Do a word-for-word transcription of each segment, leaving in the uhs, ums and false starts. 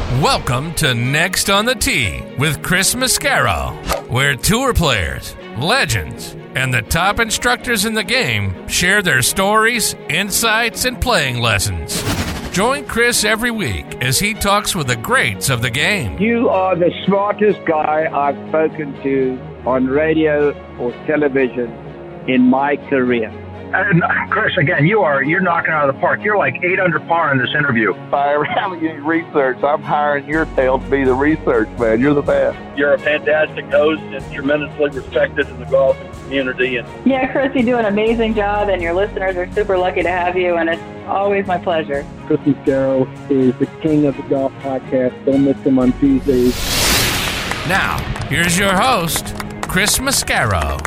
Welcome to Next on the Tee with Chris Mascaro, where tour players, legends, and the top instructors in the game share their stories, insights, and playing lessons. Join Chris every week as he talks with the greats of the game. You are the smartest guy I've spoken to on radio or television in my career. And Chris, again, you are, you're knocking out of the park. You're like eight under par in this interview. If I ever have any research, I'm hiring your tail to be the research man. You're the best. You're a fantastic host and tremendously respected in the golf community. And yeah, Chris, you do an amazing job, and your listeners are super lucky to have you, and it's always my pleasure. Chris Mascaro is the king of the golf podcast. Don't miss him on Tuesdays. Now, here's your host, Chris Mascaro.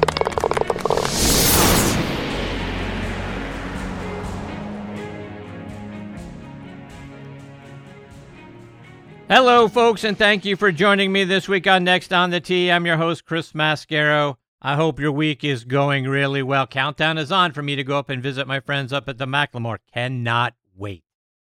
Hello, folks, and thank you for joining me this week on Next on the Tee. I'm your host, Chris Mascaro. I hope your week is going really well. Countdown is on for me to go up and visit my friends up at the Macklemore. Cannot wait.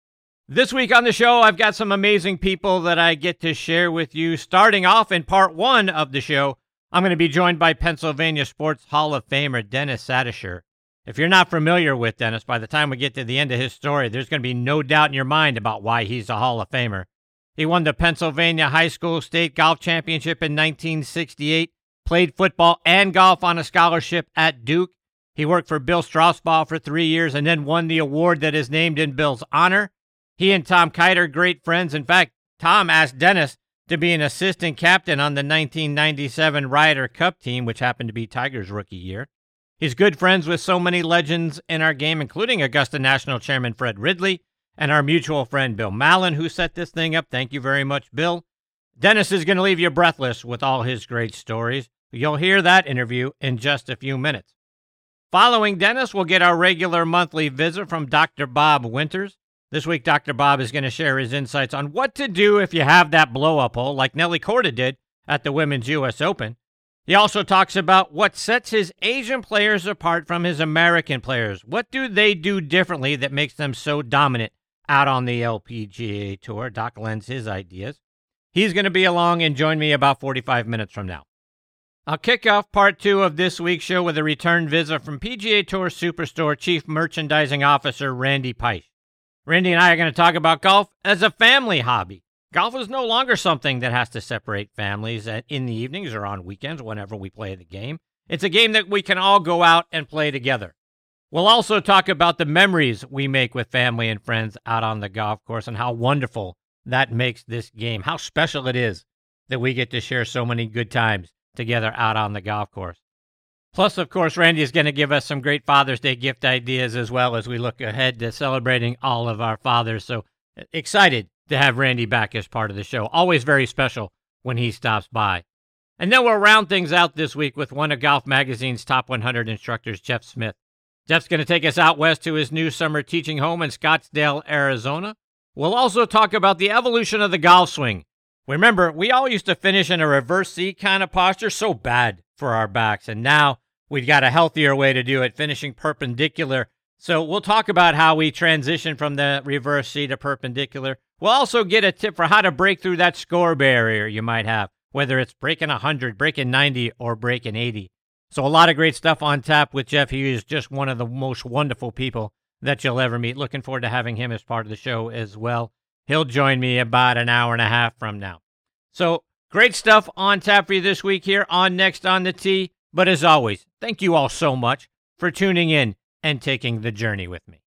This week on the show, I've got some amazing people that I get to share with you. Starting off in part one of the show, I'm going to be joined by Pennsylvania Sports Hall of Famer Dennis Sadisher. If you're not familiar with Dennis, by the time we get to the end of his story, there's going to be no doubt in your mind about why he's a Hall of Famer. He won the Pennsylvania High School State Golf Championship in nineteen sixty-eight, played football and golf on a scholarship at Duke. He worked for Bill Straussball for three years and then won the award that is named in Bill's honor. He and Tom Kite are great friends. In fact, Tom asked Dennis to be an assistant captain on the nineteen ninety-seven Ryder Cup team, which happened to be Tiger's rookie year. He's good friends with so many legends in our game, including Augusta National Chairman Fred Ridley, and our mutual friend Bill Mallon, who set this thing up. Thank you very much, Bill. Dennis is going to leave you breathless with all his great stories. You'll hear that interview in just a few minutes. Following Dennis, we'll get our regular monthly visit from Doctor Bob Winters. This week, Doctor Bob is going to share his insights on what to do if you have that blow-up hole, like Nelly Korda did at the Women's U S Open. He also talks about what sets his Asian players apart from his American players. What do they do differently that makes them so dominant out on the L P G A Tour? Doc lends his ideas. He's going to be along and join me about forty-five minutes from now. I'll kick off part two of this week's show with a return visit from P G A Tour Superstore Chief Merchandising Officer Randy Peisch. Randy and I are going to talk about golf as a family hobby. Golf is no longer something that has to separate families in the evenings or on weekends whenever we play the game. It's a game that we can all go out and play together. We'll also talk about the memories we make with family and friends out on the golf course and how wonderful that makes this game, how special it is that we get to share so many good times together out on the golf course. Plus, of course, Randy is going to give us some great Father's Day gift ideas as well as we look ahead to celebrating all of our fathers. So excited to have Randy back as part of the show. Always very special when he stops by. And then we'll round things out this week with one of Golf Magazine's top one hundred instructors, Jeff Smith. Jeff's going to take us out west to his new summer teaching home in Scottsdale, Arizona. We'll also talk about the evolution of the golf swing. Remember, we all used to finish in a reverse C kind of posture, so bad for our backs, and now we've got a healthier way to do it, finishing perpendicular. So we'll talk about how we transition from the reverse C to perpendicular. We'll also get a tip for how to break through that score barrier you might have, whether it's breaking one hundred, breaking ninety, or breaking eighty. So a lot of great stuff on tap with Jeff. He is just one of the most wonderful people that you'll ever meet. Looking forward to having him as part of the show as well. He'll join me about an hour and a half from now. So great stuff on tap for you this week here on Next on the Tee. But as always, thank you all so much for tuning in and taking the journey with me.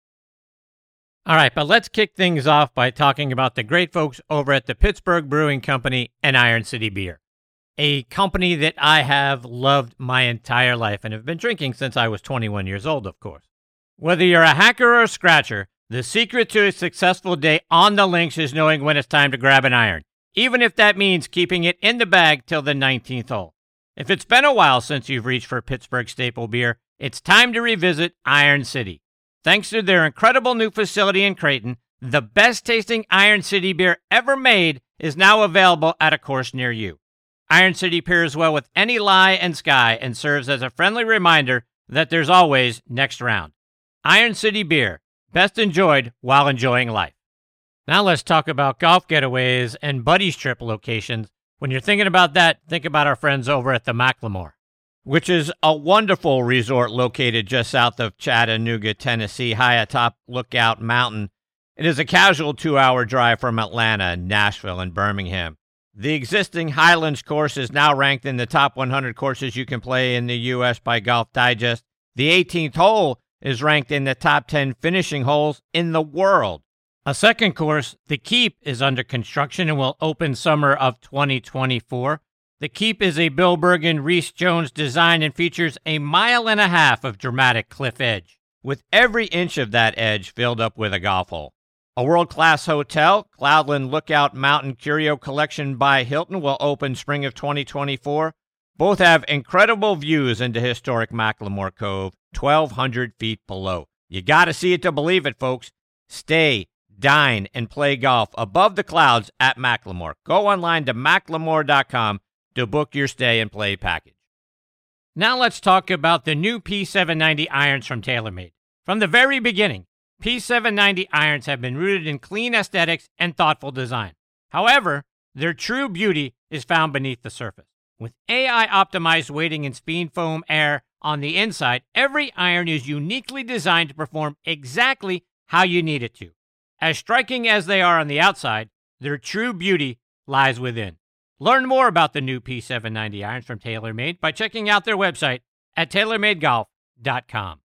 All right, but let's kick things off by talking about the great folks over at the Pittsburgh Brewing Company and Iron City Beer, a company that I have loved my entire life and have been drinking since I was twenty-one years old, of course. Whether you're a hacker or a scratcher, the secret to a successful day on the links is knowing when it's time to grab an iron, even if that means keeping it in the bag till the nineteenth hole. If it's been a while since you've reached for Pittsburgh staple beer, it's time to revisit Iron City. Thanks to their incredible new facility in Creighton, the best-tasting Iron City beer ever made is now available at a course near you. Iron City pairs well with any lie and sky and serves as a friendly reminder that there's always next round. Iron City Beer, best enjoyed while enjoying life. Now let's talk about golf getaways and buddies trip locations. When you're thinking about that, think about our friends over at the Macklemore, which is a wonderful resort located just south of Chattanooga, Tennessee, high atop Lookout Mountain. It is a casual two-hour drive from Atlanta, Nashville, and Birmingham. The existing Highlands course is now ranked in the top one hundred courses you can play in the U S by Golf Digest. The eighteenth hole is ranked in the top ten finishing holes in the world. A second course, The Keep, is under construction and will open summer of twenty twenty-four. The Keep is a Bill Bergen, Reese Jones design and features a mile and a half of dramatic cliff edge, with every inch of that edge filled up with a golf hole. A world-class hotel, Cloudland Lookout Mountain Curio Collection by Hilton, will open spring of twenty twenty-four. Both have incredible views into historic Macklemore Cove, twelve hundred feet below. You got to see it to believe it, folks. Stay, dine, and play golf above the clouds at Macklemore. Go online to macklemore dot com to book your stay and play package. Now let's talk about the new P seven ninety irons from TaylorMade. From the very beginning, P seven ninety irons have been rooted in clean aesthetics and thoughtful design. However, their true beauty is found beneath the surface. With A I-optimized weighting and speed foam air on the inside, every iron is uniquely designed to perform exactly how you need it to. As striking as they are on the outside, their true beauty lies within. Learn more about the new P seven ninety irons from TaylorMade by checking out their website at taylor made golf dot com.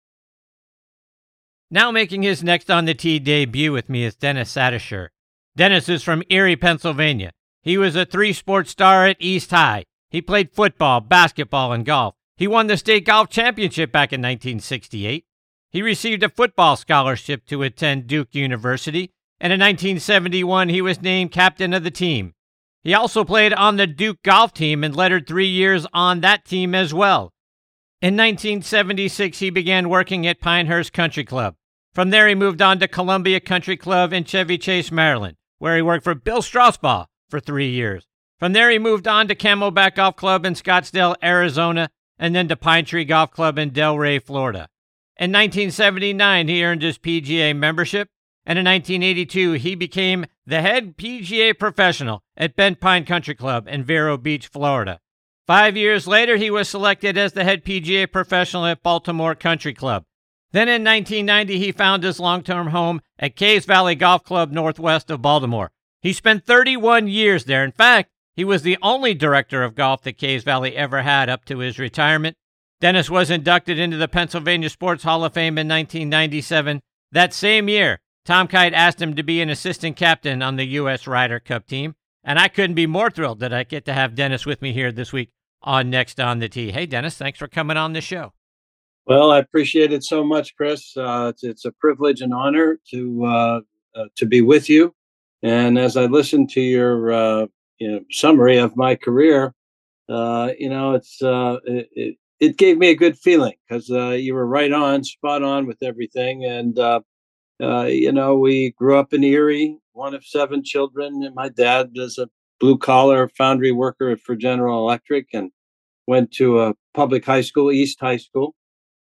Now making his Next on the Tee debut with me is Dennis Satyshur. Dennis is from Erie, Pennsylvania. He was a three-sport star at East High. He played football, basketball, and golf. He won the state golf championship back in nineteen sixty-eight. He received a football scholarship to attend Duke University, and in nineteen seventy-one he was named captain of the team. He also played on the Duke golf team and lettered three years on that team as well. In nineteen seventy-six, he began working at Pinehurst Country Club. From there, he moved on to Columbia Country Club in Chevy Chase, Maryland, where he worked for Bill Strasbaugh for three years. From there, he moved on to Camelback Golf Club in Scottsdale, Arizona, and then to Pine Tree Golf Club in Delray, Florida. In nineteen seventy-nine, he earned his P G A membership, and in nineteen eighty-two, he became the head P G A professional at Bent Pine Country Club in Vero Beach, Florida. Five years later, he was selected as the head P G A professional at Baltimore Country Club. Then in nineteen ninety, he found his long-term home at Caves Valley Golf Club northwest of Baltimore. He spent thirty-one years there. In fact, he was the only director of golf that Caves Valley ever had up to his retirement. Dennis was inducted into the Pennsylvania Sports Hall of Fame in nineteen ninety-seven. That same year, Tom Kite asked him to be an assistant captain on the U S Ryder Cup team, and I couldn't be more thrilled that I get to have Dennis with me here this week on Next on the Tee. Hey, Dennis, thanks for coming on the show. Well, I appreciate it so much, Chris. Uh, it's, it's a privilege and honor to uh, uh, to be with you. And as I listen to your uh, you know, summary of my career, uh, you know, it's uh, it, it gave me a good feeling because uh, you were right on, spot on with everything. And uh, uh, you know, we grew up in Erie, one of seven children, and my dad was a blue collar foundry worker for General Electric, and went to a public high school, East High School.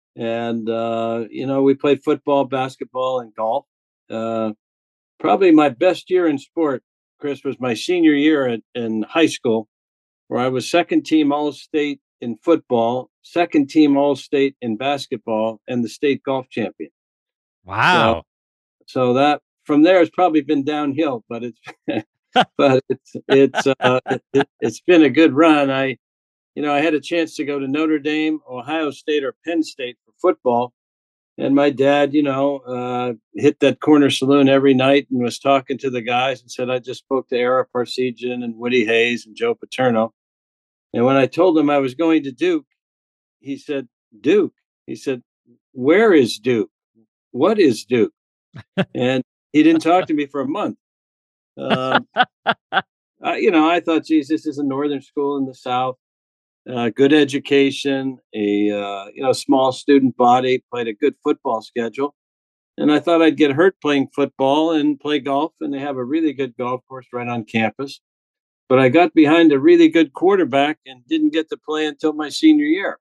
And, uh, you know, we played football, basketball, and golf. Uh, probably my best year in sport, Chris, was my senior year at, in high school, where I was second team All-State in football, second team All-State in basketball, and the state golf champion. Wow. So, so that from there has probably been downhill, but it's but it's it's uh, it, it's been a good run. I You know, I had a chance to go to Notre Dame, Ohio State, or Penn State for football. And my dad, you know, uh, hit that corner saloon every night and was talking to the guys and said, I just spoke to Ara Parsegian and Woody Hayes and Joe Paterno. And when I told him I was going to Duke, he said, Duke? He said, where is Duke? What is Duke? And he didn't talk to me for a month. Um, I, you know, I thought, geez, this is a northern school in the South. Uh, good education, a uh, you know small student body, played a good football schedule, and I thought I'd get hurt playing football and play golf, and they have a really good golf course right on campus. But I got behind a really good quarterback and didn't get to play until my senior year.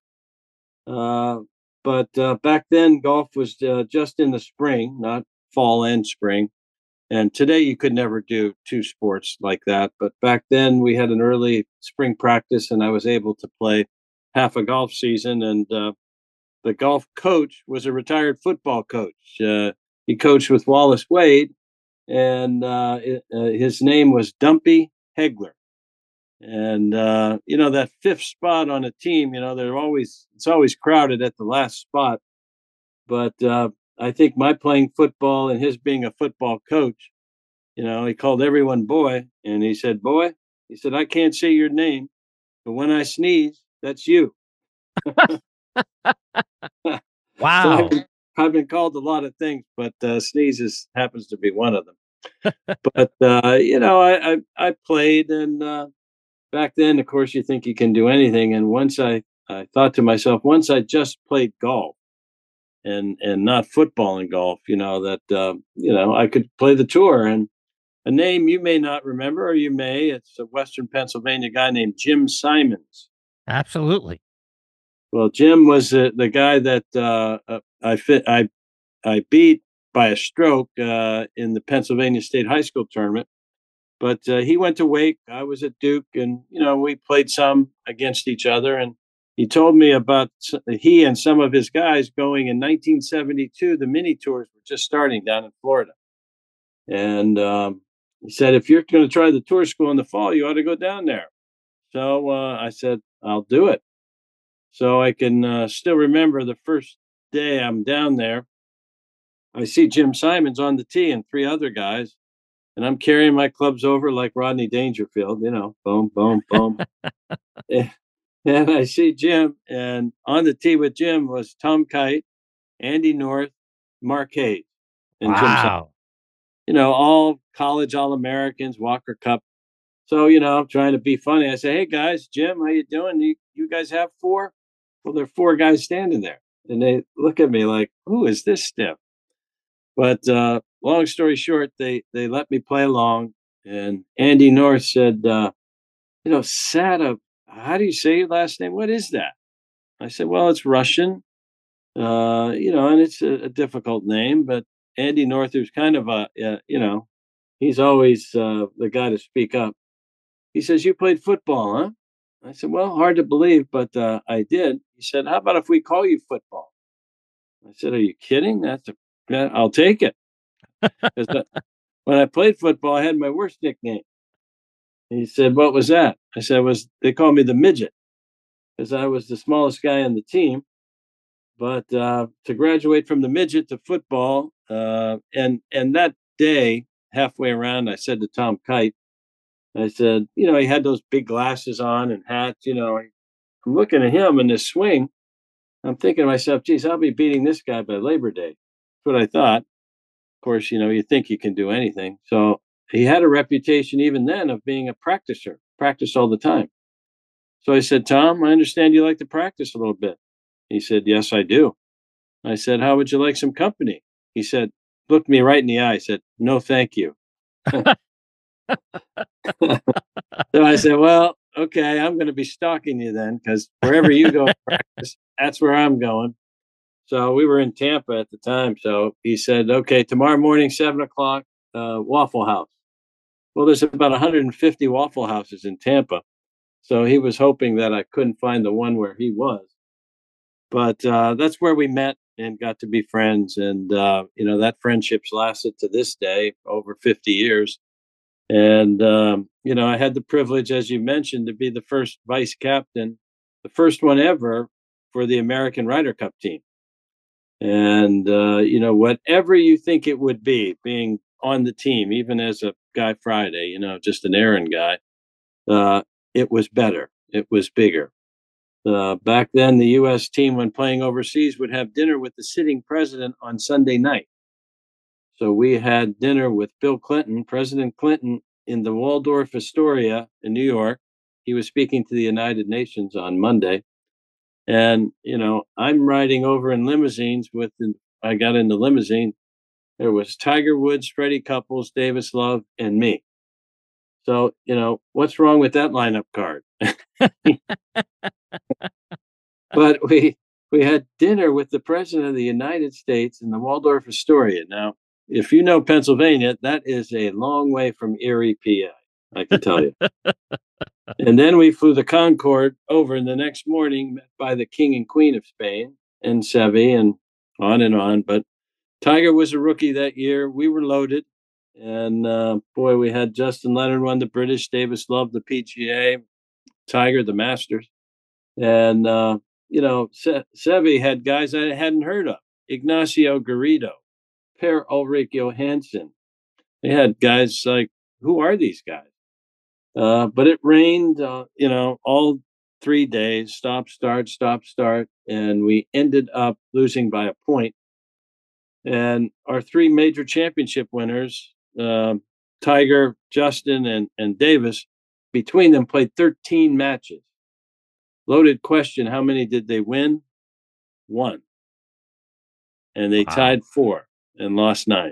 Uh, but uh, back then, golf was uh, just in the spring, not fall and spring. And today you could never do two sports like that. But back then we had an early spring practice, and I was able to play half a golf season. And uh, the golf coach was a retired football coach. Uh, he coached with Wallace Wade, and uh, it, uh, his name was Dumpy Hegler. And uh, you know, that fifth spot on a team, you know, they're always it's always crowded at the last spot. But uh, I think my playing football and his being a football coach, you know, he called everyone boy, and he said, "Boy," he said, "I can't say your name, but when I sneeze, that's you." Wow. So I've, been, I've been called a lot of things, but uh, sneezes happens to be one of them. But uh, you know, I I, I played, and uh, back then, of course, you think you can do anything. And once I I thought to myself, once I just played golf, and and not football and golf, you know, that uh, you know, I could play the tour. And a name you may not remember, or you may, it's a Western Pennsylvania guy named Jim Simons. Absolutely. Well, Jim was uh, the guy that uh, uh, I fit I I beat by a stroke uh, in the Pennsylvania State High School tournament. But uh, he went to Wake. I was at Duke, and you know, we played some against each other. And he told me about he and some of his guys going in nineteen seventy-two. The mini tours were just starting down in Florida, and um, he said, "If you're going to try the tour school in the fall, you ought to go down there." So uh, I said, "I'll do it." So I can uh, still remember the first day I'm down there. I see Jim Simons on the tee and three other guys, and I'm carrying my clubs over like Rodney Dangerfield, you know, boom, boom, boom. and, and I see Jim, and on the tee with Jim was Tom Kite, Andy North, Mark Hayes, and wow. Jim Simons. You know, all college All-Americans, Walker Cup. So, you know, I'm trying to be funny. I say, "Hey, guys, Jim, how you doing? You, you guys have four?" Well, there are four guys standing there. And they look at me like, "Who is this stiff?" But uh, long story short, they, they let me play along. And Andy North said, uh, you know, Sada, how do you say your last name? What is that? I said, "Well, it's Russian, uh, you know, and it's a, a difficult name." But Andy North, who's kind of a, uh, you know, he's always uh, the guy to speak up. He says, "You played football, huh?" I said, "Well, hard to believe, but uh, I did." He said, "How about if we call you football?" I said, "Are you kidding? That's a, yeah, I'll take it." uh, when I played football, I had my worst nickname. He said, "What was that?" I said, "Was they called me the midget because I was the smallest guy on the team." But uh, to graduate from the midget to football, uh, and and that day, halfway around, I said to Tom Kite, I said, you know, he had those big glasses on and hats. You know, I'm looking at him in this swing. I'm thinking to myself, "Geez, I'll be beating this guy by Labor Day." That's what I thought. Of course, you know, you think you can do anything. So he had a reputation even then of being a practicer, practice all the time. So I said, "Tom, I understand you like to practice a little bit." He said, "Yes, I do." I said, "How would you like some company?" He said, looked me right in the eye, said, "No, thank you." So I said, "Well, okay, I'm going to be stalking you then, because wherever you go practice, that's where I'm going." So we were in Tampa at the time. So he said, "Okay, tomorrow morning, seven o'clock, uh, Waffle House." Well, there's about one hundred fifty Waffle Houses in Tampa. So he was hoping that I couldn't find the one where he was. But uh, that's where we met and got to be friends. And, uh, you know, that friendship's lasted to this day, over fifty years. And, um, you know, I had the privilege, as you mentioned, to be the first vice captain, the first one ever for the American Ryder Cup team. And, uh, you know, whatever you think it would be, being on the team, even as a Guy Friday, you know, just an errand guy, uh, it was better. It was bigger. Uh, back then, the U S team, when playing overseas, would have dinner with the sitting president on Sunday night. So we had dinner with Bill Clinton, President Clinton, in the Waldorf Astoria in New York. He was speaking to the United Nations on Monday. And, you know, I'm riding over in limousines with, the, I got in the limousine. There was Tiger Woods, Freddie Couples, Davis Love, and me. So, you know, what's wrong with that lineup card? But we we had dinner with the president of the United States in the Waldorf Astoria. Now, if you know Pennsylvania, that is a long way from Erie, P A, I can tell you. And then we flew the Concorde over, and the next morning met by the King and Queen of Spain and Seve and on and on. But Tiger was a rookie that year. We were loaded. And uh, boy, we had Justin Leonard won the British, Davis Love the P G A, Tiger the Masters. And, uh, you know, Se- Seve had guys I hadn't heard of. Ignacio Garrido, Per Ulrich Johansson. They had guys like, who are these guys? Uh, but it rained, uh, you know, all three days, stop, start, stop, start. And we ended up losing by a point. And our three major championship winners, uh, Tiger, Justin, and, and Davis, between them played thirteen matches. Loaded question, how many did they win? One. And they wow. tied four and lost nine.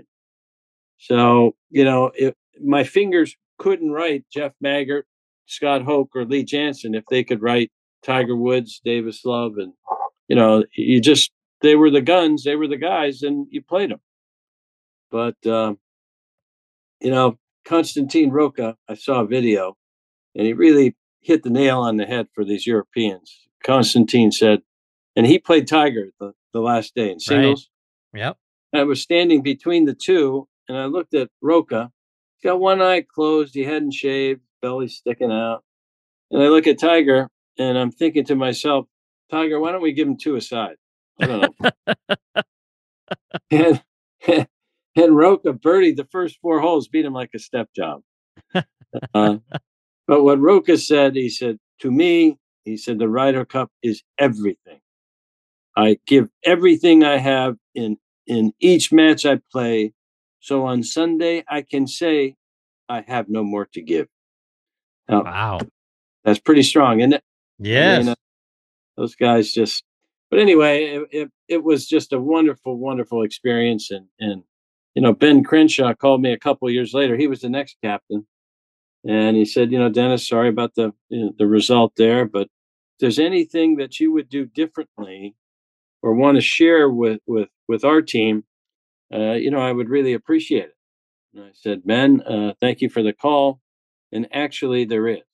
So, you know, it, my fingers couldn't write Jeff Maggart, Scott Hoke, or Lee Janzen if they could write Tiger Woods, Davis Love, and, you know, you just, they were the guns, they were the guys, and you played them. But, uh, you know, Konstantin Roca, I saw a video, and he really hit the nail on the head for these Europeans. Konstantin said, and he played Tiger the, the last day in singles. Right. Yep. I was standing between the two, and I looked at Roca. He's got one eye closed. He hadn't shaved, belly sticking out. And I look at Tiger, and I'm thinking to myself, Tiger, why don't we give him two aside? I don't know. and, and Roca birdied the first four holes, beat him like a step job. Uh, but what Roca said, he said, to me, he said, the Ryder Cup is everything. I give everything I have in, in each match I play. So on Sunday, I can say I have no more to give. Now, wow. That's pretty strong, isn't it? Yes. I mean, uh, those guys just, but anyway, it, it, it was just a wonderful, wonderful experience. And, and, you know, Ben Crenshaw called me a couple of years later. He was the next captain. And he said, you know, Dennis, sorry about the, you know, the result there, but if there's anything that you would do differently or want to share with, with, with our team, uh, you know, I would really appreciate it. And I said, Ben, uh, thank you for the call. And actually there is.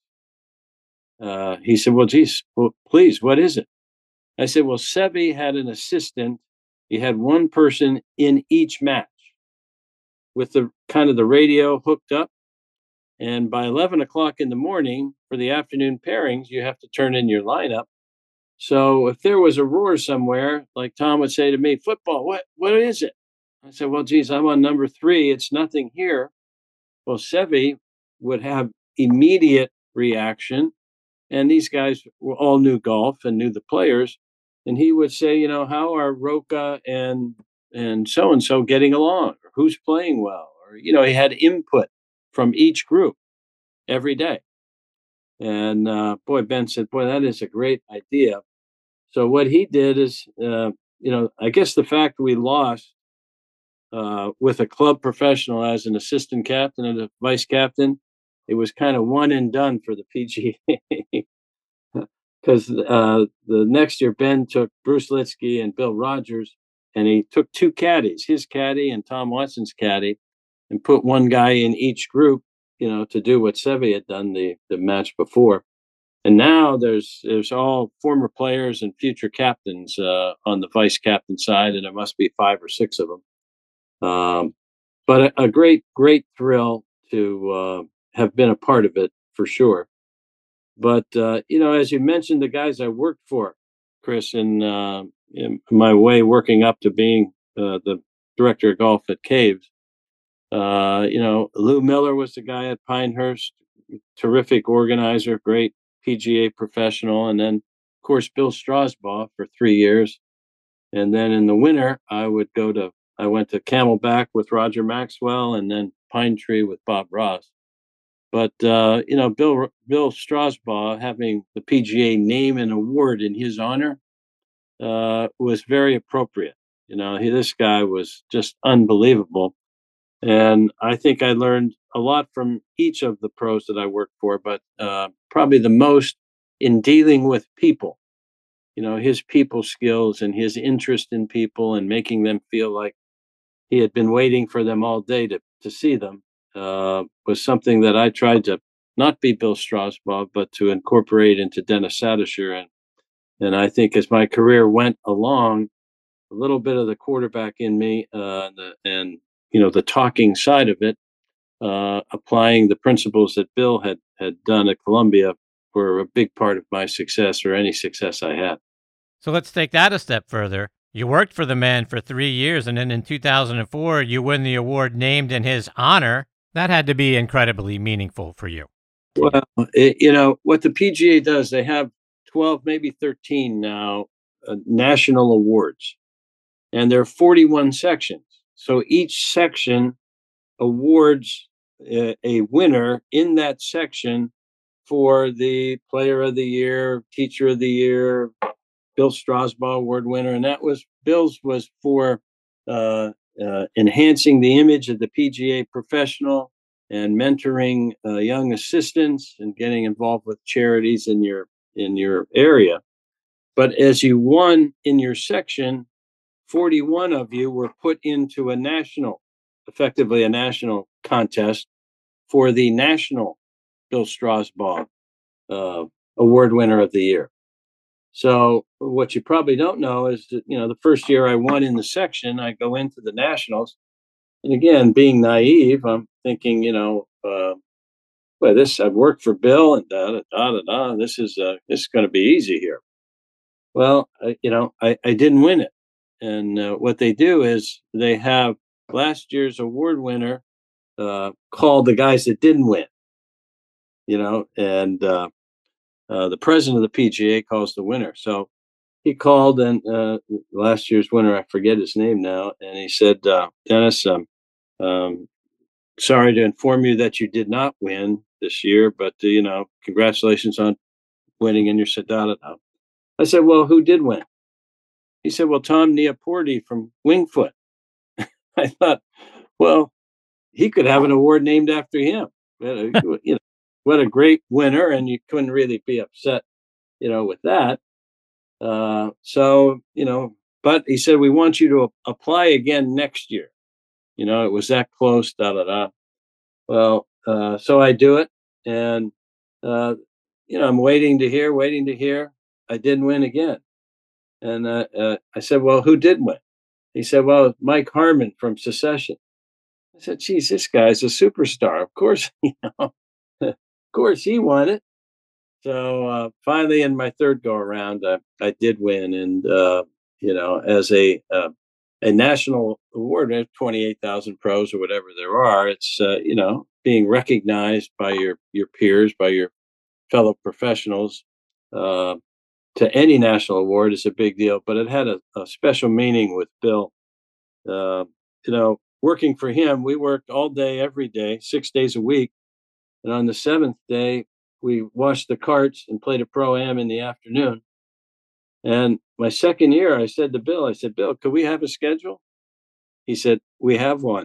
Uh, he said, well, geez, well, please, what is it? I said, well, Seve had an assistant. He had one person in each match with the kind of the radio hooked up. And by eleven o'clock in the morning for the afternoon pairings, you have to turn in your lineup. So if there was a roar somewhere, like Tom would say to me, football, what, what is it? I said, well, geez, I'm on number three. It's nothing here. Well, Seve would have immediate reaction. And these guys were all knew golf and knew the players. And he would say, you know, how are Roca and and so-and-so getting along? Or who's playing well? Or, you know, he had input from each group every day. And uh, boy, Ben said, boy, that is a great idea. So what he did is, uh, you know, I guess the fact we lost uh, with a club professional as an assistant captain and a vice captain, it was kind of one and done for the P G A. Because uh, the next year, Ben took Bruce Litsky and Bill Rogers, and he took two caddies, his caddy and Tom Watson's caddy, and put one guy in each group, you know, to do what Seve had done the, the match before. And now there's there's all former players and future captains uh, on the vice captain side, and there must be five or six of them. Um, but a, a great, great thrill to uh, have been a part of it for sure. But, uh, you know, as you mentioned, the guys I worked for, Chris, in, uh, in my way working up to being uh, the director of golf at Caves, uh, you know, Lou Miller was the guy at Pinehurst, terrific organizer, great P G A professional. And then, of course, Bill Strasbaugh for three years. And then in the winter, I would go to, I went to Camelback with Roger Maxwell and then Pine Tree with Bob Ross. But, uh, you know, Bill Bill Strasbaugh having the P G A name an award in his honor uh, was very appropriate. You know, he, this guy was just unbelievable. And I think I learned a lot from each of the pros that I worked for, but uh, probably the most in dealing with people. You know, his people skills and his interest in people and making them feel like, he had been waiting for them all day to, to see them, uh, was something that I tried to not be Bill Strasbaugh, but to incorporate into Dennis Sadisher. And, and I think as my career went along, a little bit of the quarterback in me uh, and, the, and, you know, the talking side of it, uh, applying the principles that Bill had, had done at Columbia were a big part of my success or any success I had. So let's take that a step further. You worked for the man for three years, and then in two thousand four, you win the award named in his honor. That had to be incredibly meaningful for you. Well, it, you know, what the P G A does, they have twelve, maybe thirteen now, uh, national awards. And there are forty-one sections. So each section awards a, a winner in that section for the Player of the Year, Teacher of the Year, Bill Strasbaugh Award winner. And that was, Bill's was for uh, uh, enhancing the image of the P G A professional and mentoring uh, young assistants and getting involved with charities in your in your area. But as you won in your section, forty-one of you were put into a national, effectively a national contest for the national Bill Strasbaugh uh, Award winner of the year. So what you probably don't know is that, you know, the first year I won in the section, I go into the nationals. And again, being naive, I'm thinking, you know, uh, well, this, I've worked for Bill and da, da, da, da, da. This is, uh, this is going to be easy here. Well, I, you know, I, I didn't win it. And uh, what they do is they have last year's award winner uh, call the guys that didn't win, you know, and uh, uh, the president of the P G A calls the winner. So he called, and uh, last year's winner, I forget his name now, and he said, uh, Dennis, um, um, sorry to inform you that you did not win this year, but, uh, you know, congratulations on winning. And you said, da, da, da. I said, well, who did win? He said, well, Tom Neaporti from Wingfoot. I thought, well, he could have an award named after him. You know, what a great winner. And you couldn't really be upset, you know, with that. Uh, so, you know, but he said, we want you to a- apply again next year. You know, it was that close, da, da, da. Well, uh, so I do it. And, uh, you know, I'm waiting to hear, waiting to hear. I didn't win again. And uh, uh, I said, well, who did win? He said, well, Mike Harmon from Secession. I said, geez, this guy's a superstar. Of course, you know, of course he won it. So uh, finally, in my third go around, uh, I did win. And, uh, you know, as a uh, a national award of twenty-eight thousand pros or whatever there are, it's, uh, you know, being recognized by your, your peers, by your fellow professionals, uh, to any national award is a big deal, but it had a, a special meaning with Bill. Uh, you know, working for him, we worked all day, every day, six days a week. And on the seventh day, we washed the carts and played a pro-am in the afternoon. And my second year, I said to Bill, I said, Bill, could we have a schedule? He said, we have one.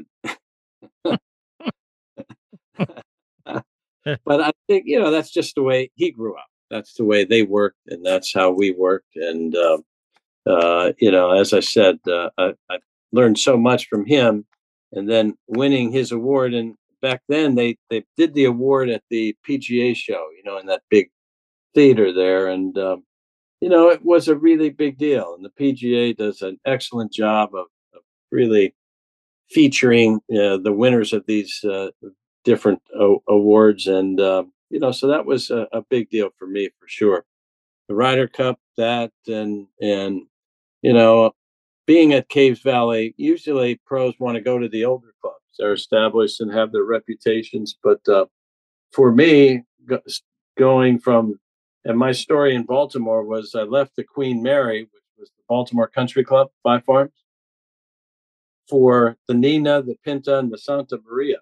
But I think, you know, that's just the way he grew up. That's the way they worked, and that's how we worked. And, uh, uh, you know, as I said, uh, I, I learned so much from him, and then winning his award. And back then they, they did the award at the P G A show, you know, in that big theater there. And, um, you know, it was a really big deal. And the P G A does an excellent job of, of really featuring uh, the winners of these uh, different o- awards. And, uh, you know, so that was a, a big deal for me, for sure. The Ryder Cup, that, and, and, you know, being at Caves Valley, usually pros want to go to the older clubs. They're established and have their reputations. But uh, for me, go, going from, and my story in Baltimore was I left the Queen Mary, which was the Baltimore Country Club, Five Farms, for the Nina, the Pinta, and the Santa Maria.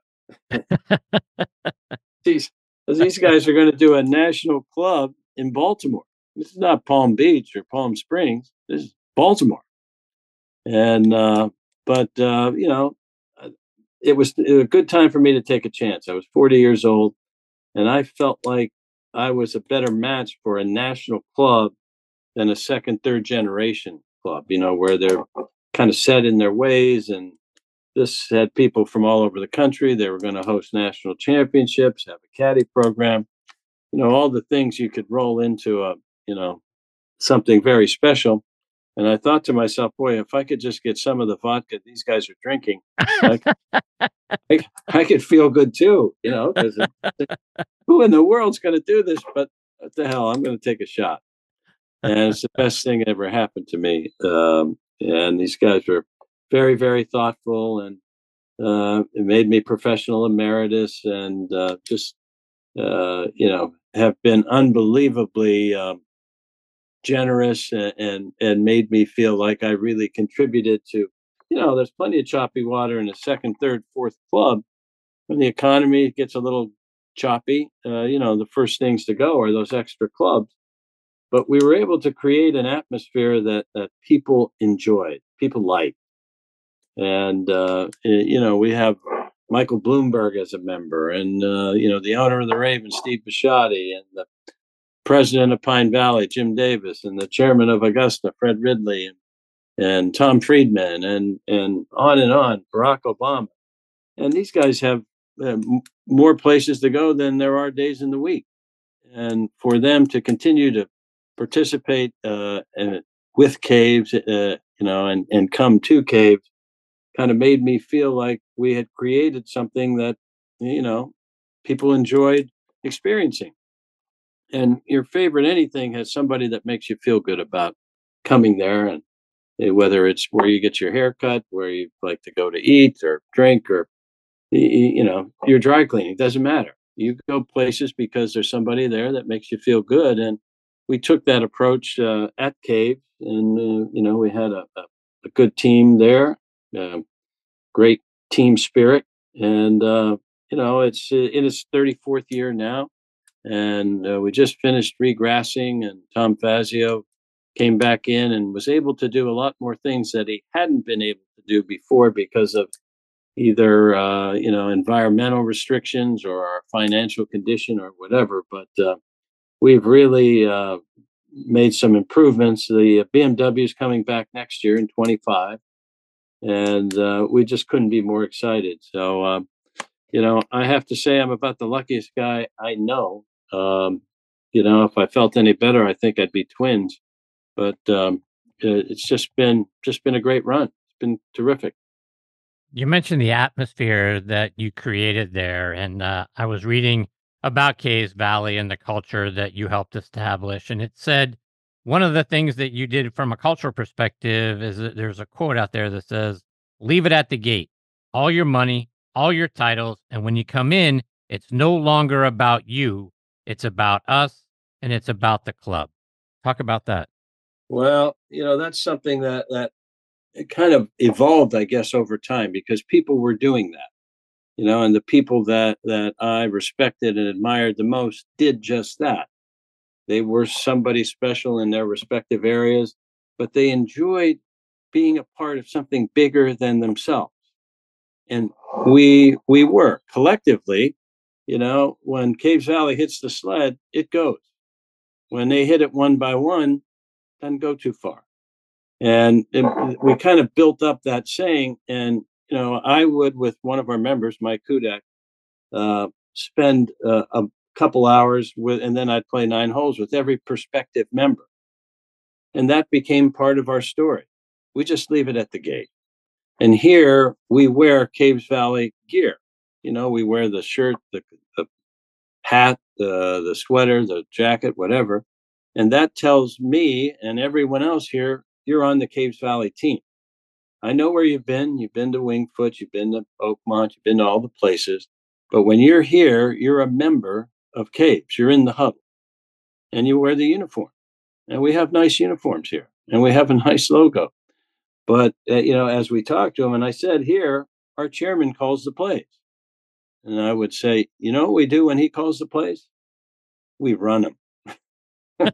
these, these guys are going to do a national club in Baltimore. This is not Palm Beach or Palm Springs. This is Baltimore. And, uh, but, uh, you know, it was, it was a good time for me to take a chance. I was forty years old, and I felt like I was a better match for a national club than a second, third generation club, you know, where they're kind of set in their ways. And, this had people from all over the country. They were going to host national championships, have a caddy program, you know, all the things you could roll into a, you know, something very special. And I thought to myself, boy, if I could just get some of the vodka these guys are drinking, I, I, I could feel good too, you know, because who in the world's going to do this? But what the hell, I'm going to take a shot. And it's the best thing that ever happened to me. Um, and these guys were very, very thoughtful, and uh, it made me professional emeritus, and uh, just, uh, you know, have been unbelievably um, generous, and, and and made me feel like I really contributed to, you know, there's plenty of choppy water in the second, third, fourth club. When the economy gets a little choppy, uh, you know, the first things to go are those extra clubs. But we were able to create an atmosphere that that people enjoyed, people liked. And, uh, you know, we have Michael Bloomberg as a member, and, uh, you know, the owner of the Ravens, Steve Bisciotti, and the president of Pine Valley, Jim Davis, and the chairman of Augusta, Fred Ridley, and, and Tom Friedman, and, and on and on, Barack Obama. And these guys have uh, m- more places to go than there are days in the week. And for them to continue to participate uh, and with Caves, uh, you know, and, and come to Caves, kind of made me feel like we had created something that, you know, people enjoyed experiencing. And your favorite anything has somebody that makes you feel good about coming there. And uh, whether it's where you get your hair cut, where you like to go to eat or drink, or, you know, your dry cleaning, doesn't matter. You go places because there's somebody there that makes you feel good. And we took that approach uh, at Cave, and, uh, you know, we had a, a, a good team there. Uh, great team spirit, and uh, you know, it's in its thirty-fourth year now, and uh, we just finished regrassing, and Tom Fazio came back in and was able to do a lot more things that he hadn't been able to do before because of either uh, you know, environmental restrictions or our financial condition or whatever. But uh, we've really uh, made some improvements. The B M W is coming back next year in twenty-five. And uh, we just couldn't be more excited. So, um, you know, I have to say I'm about the luckiest guy I know. Um, you know, if I felt any better, I think I'd be twins. But um, it's just been just been a great run. It's been terrific. You mentioned the atmosphere that you created there, and uh, I was reading about Caves Valley and the culture that you helped establish, and it said one of the things that you did from a cultural perspective is that there's a quote out there that says, "Leave it at the gate. All your money, all your titles, and when you come in, it's no longer about you. It's about us, and it's about the club." Talk about that. Well, you know, that's something that that it kind of evolved, I guess, over time, because people were doing that, you know, and the people that that I respected and admired the most did just that. They were somebody special in their respective areas, but they enjoyed being a part of something bigger than themselves. And we we were collectively, you know, when Caves Valley hits the sled, it goes. When they hit it one by one, doesn't go too far. And it, we kind of built up that saying. And, you know, I would, with one of our members, Mike Kudak, uh, spend uh, a couple hours with, and then I'd play nine holes with every prospective member. And that became part of our story. We just leave it at the gate. And here we wear Caves Valley gear. You know, we wear the shirt, the, the hat, the, the sweater, the jacket, whatever. And that tells me and everyone else here, you're on the Caves Valley team. I know where you've been. You've been to Wingfoot, you've been to Oakmont, you've been to all the places. But when you're here, you're a member of Caves. You're in the huddle and you wear the uniform. And we have nice uniforms here, and we have a nice logo. But, uh, you know, as we talked to him, and I said, here, our chairman calls the plays. And I would say, you know what we do when he calls the plays? We run them.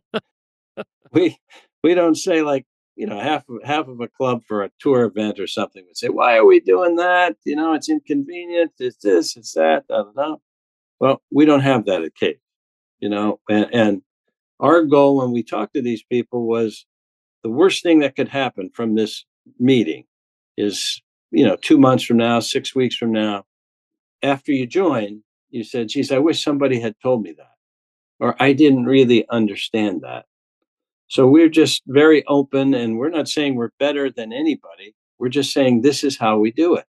we we don't say, like, you know, half of, half of a club for a tour event or something would say, why are we doing that? You know, it's inconvenient. It's this, it's that. I don't know. Well, we don't have that at Cape, you know, and, and our goal when we talked to these people was the worst thing that could happen from this meeting is you know, two months from now, six weeks from now, after you join, you said, geez, I wish somebody had told me that, or I didn't really understand that. So we're just very open, and we're not saying we're better than anybody. We're just saying this is how we do it.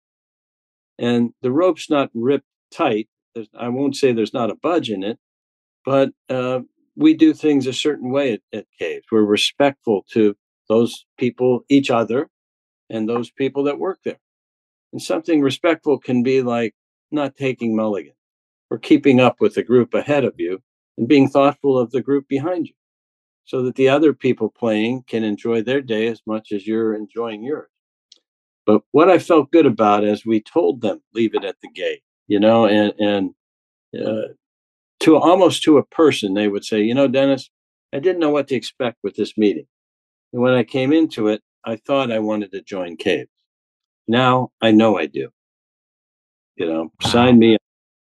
And the rope's not ripped tight. There's, I won't say there's not a budge in it, but uh, we do things a certain way at, at Caves. We're respectful to those people, each other, and those people that work there. And something respectful can be like not taking mulligan, or keeping up with the group ahead of you and being thoughtful of the group behind you, so that the other people playing can enjoy their day as much as you're enjoying yours. But what I felt good about is we told them, leave it at the gate, you know, and, and uh, to almost to a person, they would say, you know, Dennis, I didn't know what to expect with this meeting. And when I came into it, I thought I wanted to join Caves. Now I know I do. You know, sign me up.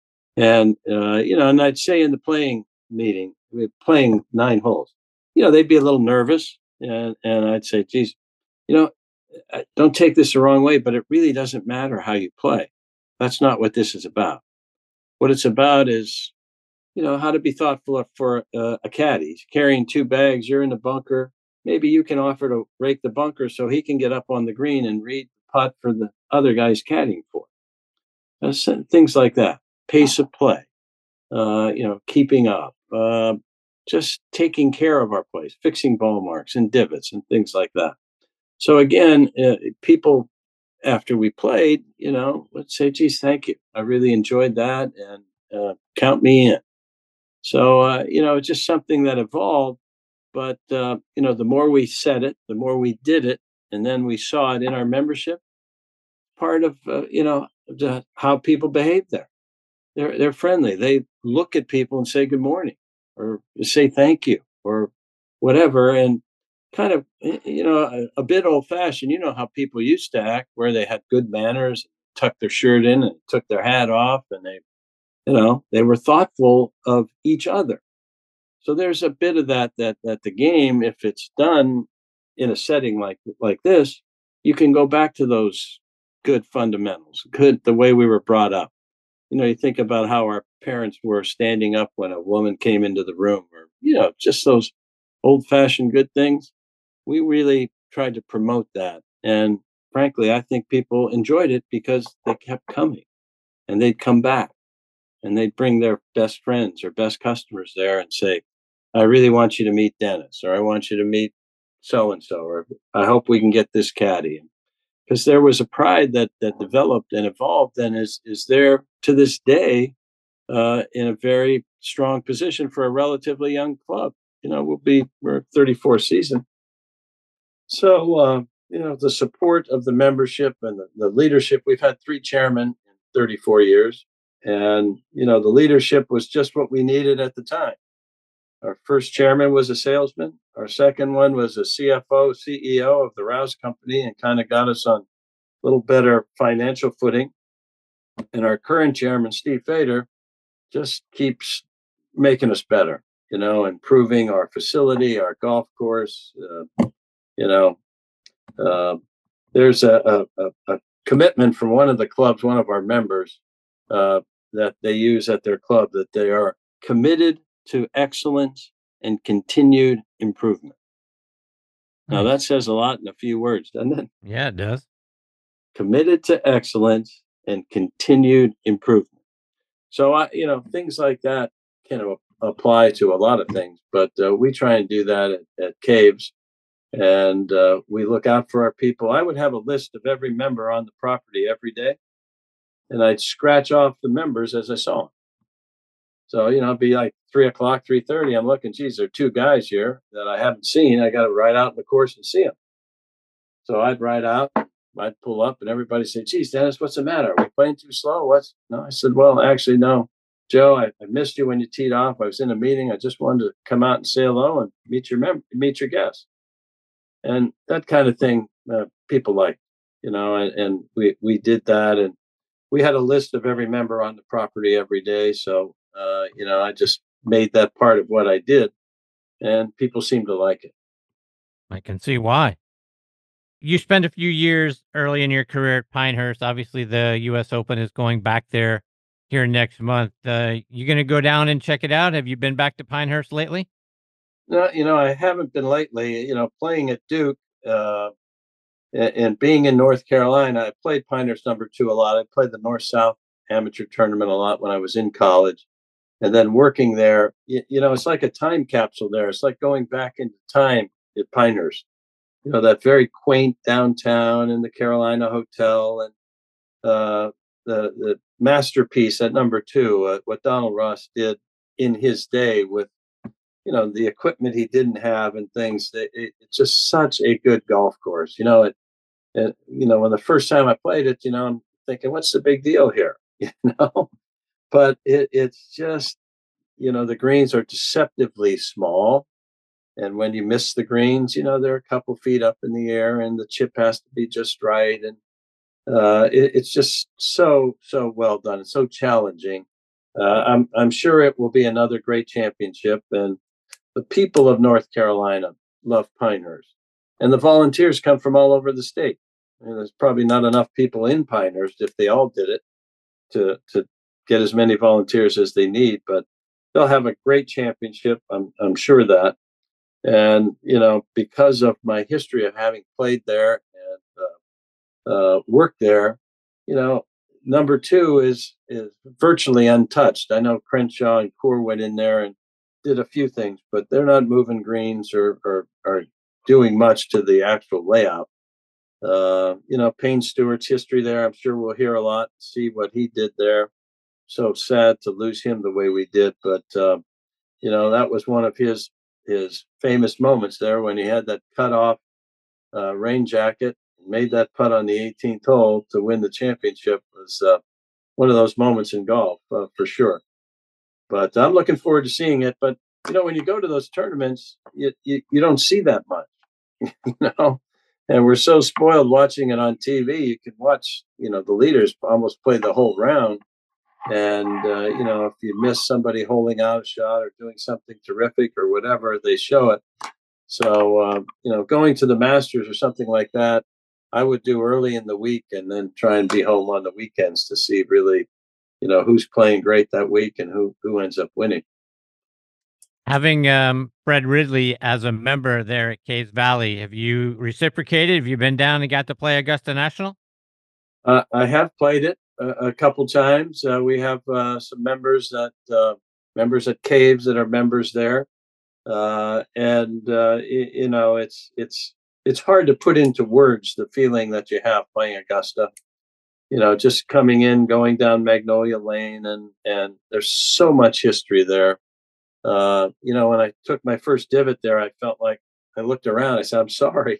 And, uh, you know, and I'd say in the playing meeting, we're playing nine holes, you know, they'd be a little nervous. And, and I'd say, geez, you know, don't take this the wrong way, but it really doesn't matter how you play. That's not what this is about. What it's about is, you know, how to be thoughtful for uh, a caddy. He's carrying two bags, you're in the bunker. Maybe you can offer to rake the bunker so he can get up on the green and read the putt for the other guy's caddying for. Uh, things like that. Pace of play, uh, you know, keeping up, uh, just taking care of our plays, fixing ball marks and divots and things like that. So again, uh, people, after we played, you know, would say, geez, thank you. I really enjoyed that, and uh, count me in. So, uh, you know, it's just something that evolved. But, uh, you know, the more we said it, the more we did it, and then we saw it in our membership, part of, uh, you know, the, how people behave there. They're, they're friendly. They look at people and say good morning, or say thank you, or whatever. And kind of, you know, a, a bit old fashioned. You know how people used to act, where they had good manners, tucked their shirt in and took their hat off, and they, you know, they were thoughtful of each other. So there's a bit of that, that, that the game, if it's done in a setting like, like this, you can go back to those good fundamentals, good, the way we were brought up. You know, you think about how our parents were standing up when a woman came into the room, or, you know, just those old fashioned good things. We really tried to promote that. And frankly, I think people enjoyed it because they kept coming, and they'd come back, and they'd bring their best friends or best customers there and say, I really want you to meet Dennis, or I want you to meet so-and-so, or I hope we can get this caddy. Because there was a pride that that developed and evolved, and is is there to this day, uh, in a very strong position for a relatively young club. You know, we'll be we're thirty-fourth season. So, uh, you know, the support of the membership and the, the leadership, we've had three chairmen in thirty-four years. And, you know, the leadership was just what we needed at the time. Our first chairman was a salesman. Our second one was a C F O, C E O of the Rouse Company, and kind of got us on a little better financial footing. And our current chairman, Steve Fader, just keeps making us better, you know, improving our facility, our golf course. Uh, you know, uh, there's a, a, a commitment from one of the clubs, one of our members, uh, that they use at their club, that they are committed to excellence and continued improvement. Now, that says a lot in a few words, doesn't it? Yeah, it does. Committed to excellence and continued improvement. So, I, you know, things like that can a- apply to a lot of things, but uh, we try and do that at, at Caves, and uh, we look out for our people. I would have a list of every member on the property every day, and I'd scratch off the members as I saw them. So, you know, it'd be like three o'clock, three thirty. I'm looking, geez, there are two guys here that I haven't seen. I got to ride out in the course and see them. So I'd ride out, I'd pull up, and everybody say, geez, Dennis, what's the matter? Are we playing too slow? What's no? I said, well, actually, no. Joe, I, I missed you when you teed off. I was in a meeting. I just wanted to come out and say hello and meet your mem- meet your guests. And that kind of thing, uh, people like, you know, and, and we, we did that. And we had a list of every member on the property every day. So, uh, you know, I just made that part of what I did, and people seem to like it. I can see why. you spent a few years early in your career at Pinehurst. Obviously, the U S Open is going back there here next month. Uh, you going to go down and check it out? Have you been back to Pinehurst lately? No, you know, I haven't been lately. You know, playing at Duke uh, and, and being in North Carolina, I played Pinehurst number two a lot. I played the North-South Amateur Tournament a lot when I was in college. And then working there, you, you know, it's like a time capsule there. It's like going back into time at Pinehurst. You know, that very quaint downtown and the Carolina Hotel and uh, the the masterpiece at number two, uh, what Donald Ross did in his day with, you know, the equipment he didn't have and things. It, it, it's just such a good golf course. You know, it, it, you know, when the first time I played it, you know, I'm thinking, what's the big deal here? You know, but it, it's just, you know, the greens are deceptively small. And when you miss the greens, you know, they're a couple feet up in the air and the chip has to be just right. And uh, it, it's just so, so well done and so challenging. Uh, I'm, I'm sure it will be another great championship. And the people of North Carolina love Pinehurst. And the volunteers come from all over the state. And there's probably not enough people in Pinehurst if they all did it to, to get as many volunteers as they need. But they'll have a great championship. I'm, I'm sure of that. And, you know, because of my history of having played there and uh, uh, worked there, you know, number two is is virtually untouched. I know Crenshaw and Coore went in there and did a few things, but they're not moving greens or or, or doing much to the actual layout. Uh, you know, Payne Stewart's history there, I'm sure we'll hear a lot, see what he did there. So sad to lose him the way we did, but, uh, you know, that was one of his his famous moments there when he had that cut off uh, rain jacket, made that putt on the eighteenth hole to win the championship. Was uh, one of those moments in golf uh, for sure. But I'm looking forward to seeing it. But, you know, when you go to those tournaments, you, you, you don't see that much, you know, and we're so spoiled watching it on T V. You can watch, you know, the leaders almost play the whole round. And, uh, you know, if you miss somebody holding out a shot or doing something terrific or whatever, they show it. So, uh, you know, going to the Masters or something like that, I would do early in the week and then try and be home on the weekends to see really, you know, who's playing great that week and who, who ends up winning. Having um, Fred Ridley as a member there at Caves Valley, have you reciprocated? Have you been down and got to play Augusta National? Uh, I have played it a, a couple times. Uh, we have uh, some members that uh, members at Caves that are members there, uh, and uh, it, you know, it's it's it's hard to put into words the feeling that you have playing Augusta. You know, just coming in, going down Magnolia Lane, and and there's so much history there. Uh, you know, when I took my first divot there, I felt like I looked around. I said, "I'm sorry."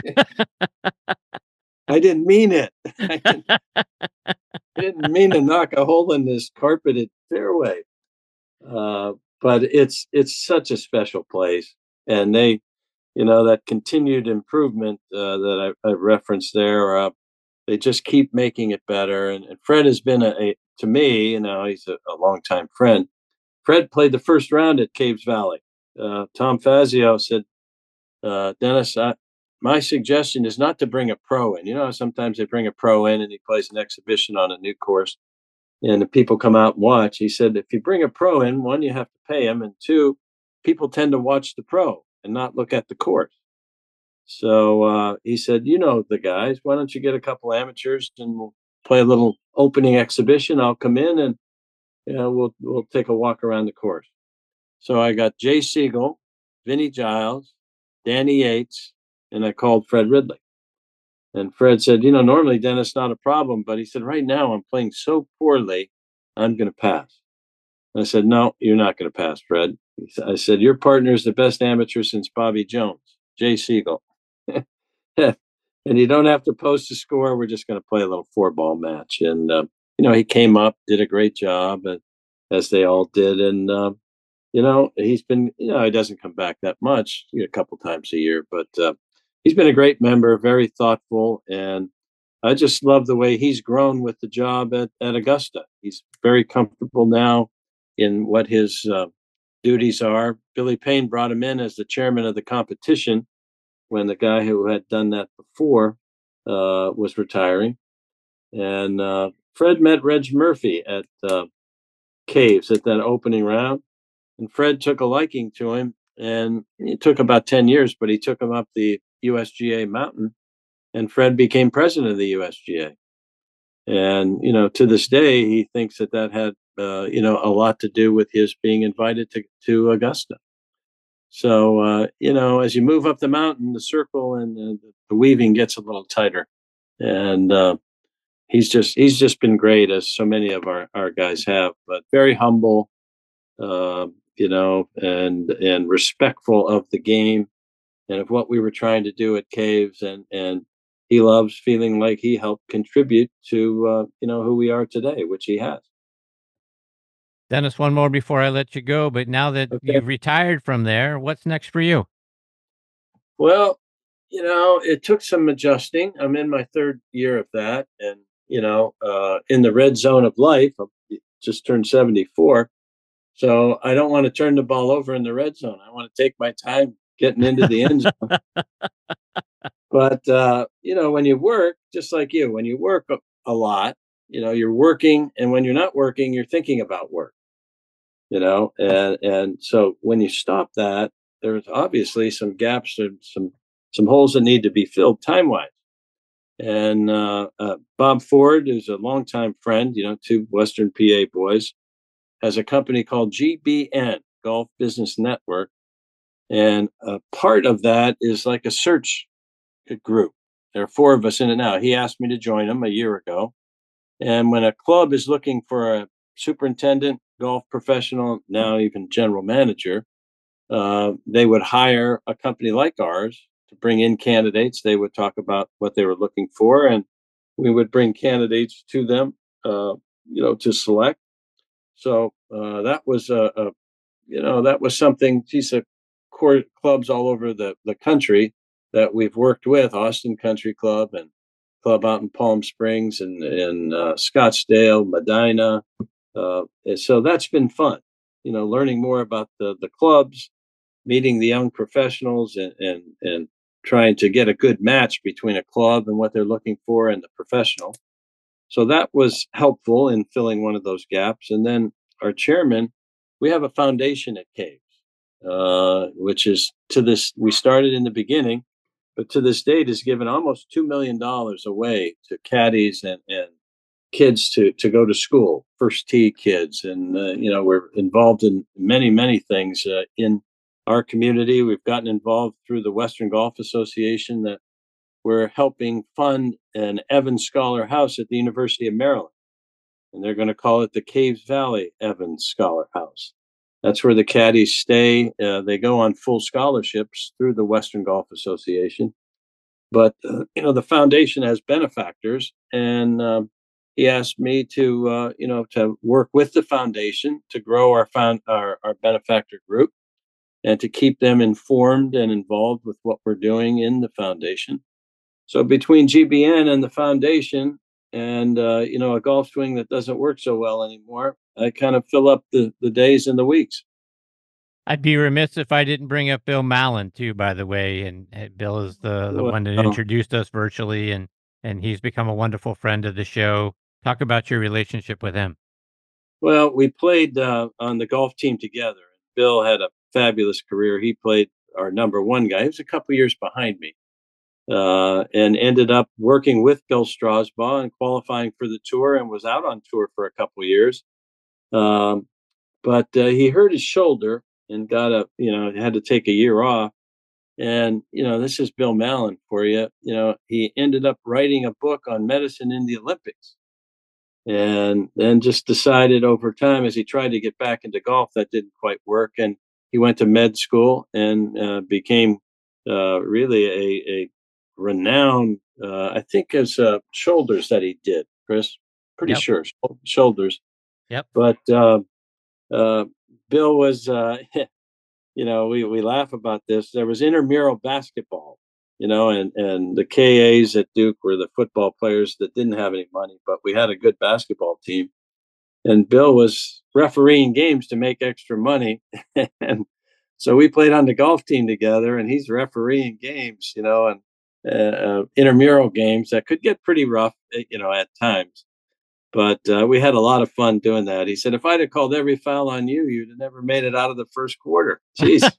I didn't mean it. I didn't, I didn't mean to knock a hole in this carpeted fairway. Uh, but it's it's such a special place, and they, you know, that continued improvement uh, that I, I referenced there. Uh, they just keep making it better. And, and Fred has been a, a to me, you know, he's a, a longtime friend. Fred played the first round at Caves Valley. Uh, Tom Fazio said, uh, "Dennis, I." My suggestion is not to bring a pro in. You know, sometimes they bring a pro in and he plays an exhibition on a new course and the people come out and watch. He said, if you bring a pro in, one, you have to pay him. And two, people tend to watch the pro and not look at the course. So uh, he said, you know, the guys, why don't you get a couple amateurs and we'll play a little opening exhibition. I'll come in and, you know, we'll, we'll take a walk around the course. So I got Jay Siegel, Vinnie Giles, Danny Yates, and I called Fred Ridley. And Fred said, you know, normally, Dennis, not a problem. But he said, right now, I'm playing so poorly, I'm going to pass. And I said, no, you're not going to pass, Fred. I said, your partner is the best amateur since Bobby Jones, Jay Siegel. And you don't have to post a score. We're just going to play a little four-ball match. And, uh, you know, he came up, did a great job, and, as they all did. And, uh, you know, he's been, you know, he doesn't come back that much, a couple times a year. But, uh, he's been a great member, very thoughtful, and I just love the way he's grown with the job at, at Augusta. He's very comfortable now in what his uh, duties are. Billy Payne brought him in as the chairman of the competition when the guy who had done that before uh, was retiring. And uh, Fred met Reg Murphy at uh, Caves at that opening round. And Fred took a liking to him. And it took about ten years, but he took him up the U S G A mountain. And Fred became president of the U S G A. And, you know, to this day, he thinks that that had, uh, you know, a lot to do with his being invited to, to Augusta. So, uh, you know, as you move up the mountain, the circle and uh, the weaving gets a little tighter. And uh, he's just he's just been great, as so many of our, our guys have, but very humble, uh, you know, and and respectful of the game and of what we were trying to do at Caves. And, and he loves feeling like he helped contribute to, uh, you know, who we are today, which he has. Dennis, one more before I let you go. But now that Okay. you've retired from there, what's next for you? Well, you know, it took some adjusting. I'm in my third year of that. And, you know, uh, in the red zone of life, I just turned seventy-four. So I don't want to turn the ball over in the red zone. I want to take my time getting into the end zone. But, uh, you know, when you work, just like you, when you work a, a lot, you know, you're working. And when you're not working, you're thinking about work, you know. And, and so when you stop that, there's obviously some gaps and some, some holes that need to be filled time-wise. And uh, uh, Bob Ford is a longtime friend, you know, two Western P A boys, has a company called G B N, Golf Business Network. And a part of that is like a search group. There are four of us in it now. He asked me to join him a year ago. And when a club is looking for a superintendent, golf professional, now even general manager, uh, they would hire a company like ours to bring in candidates. They would talk about what they were looking for, and we would bring candidates to them, uh, you know, to select. So uh, that was a, a, you know, that was something. These are core clubs all over the, the country that we've worked with, Austin Country Club and club out in Palm Springs and in uh, Scottsdale, Medina. Uh, and so that's been fun, you know, learning more about the, the clubs, meeting the young professionals and, and, and trying to get a good match between a club and what they're looking for and the professional. So that was helpful in filling one of those gaps. And then our chairman, we have a foundation at Caves, uh, which is to this, we started in the beginning, but to this date has given almost two million dollars away to caddies and, and kids to, to go to school, first tee kids. And, uh, you know, we're involved in many, many things uh, in our community. We've gotten involved through the Western Golf Association that we're helping fund an Evans Scholar House at the University of Maryland. And they're going to call it the Caves Valley Evans Scholar House. That's where the caddies stay. Uh, they go on full scholarships through the Western Golf Association. But, uh, you know, the foundation has benefactors. And um, he asked me to, uh, you know, to work with the foundation to grow our, found, our, our benefactor group and to keep them informed and involved with what we're doing in the foundation. So between G B N and the foundation and, uh, you know, a golf swing that doesn't work so well anymore, I kind of fill up the, the days and the weeks. I'd be remiss if I didn't bring up Bill Mallon too, by the way. And uh, Bill is the, the Well, one that introduced us virtually, and, and he's become a wonderful friend of the show. Talk about your relationship with him. Well, we played uh, on the golf team together. Bill had a fabulous career. He played our number one guy. He was a couple years behind me. Uh, and ended up working with Bill Strasbaugh and qualifying for the tour, and was out on tour for a couple of years. Um, but uh, he hurt his shoulder and got a, you know, had to take a year off. And, you know, this is Bill Mallon for you. You know, he ended up writing a book on medicine in the Olympics. And then just decided over time, as he tried to get back into golf, that didn't quite work. And he went to med school and uh, became uh, really a, a renowned, uh, I think it's uh, shoulders that he did, Chris. Pretty Yep. sure shoulders. Yep. But uh, uh, Bill was, uh, you know, we, we laugh about this. There was intramural basketball, you know, and, and the K As at Duke were the football players that didn't have any money, but we had a good basketball team. And Bill was refereeing games to make extra money. And So we played on the golf team together, and he's refereeing games, you know, and uh, uh, intramural games that could get pretty rough, you know, at times. But uh, we had a lot of fun doing that. He said, if I'd have called every foul on you, you'd have never made it out of the first quarter. Jeez.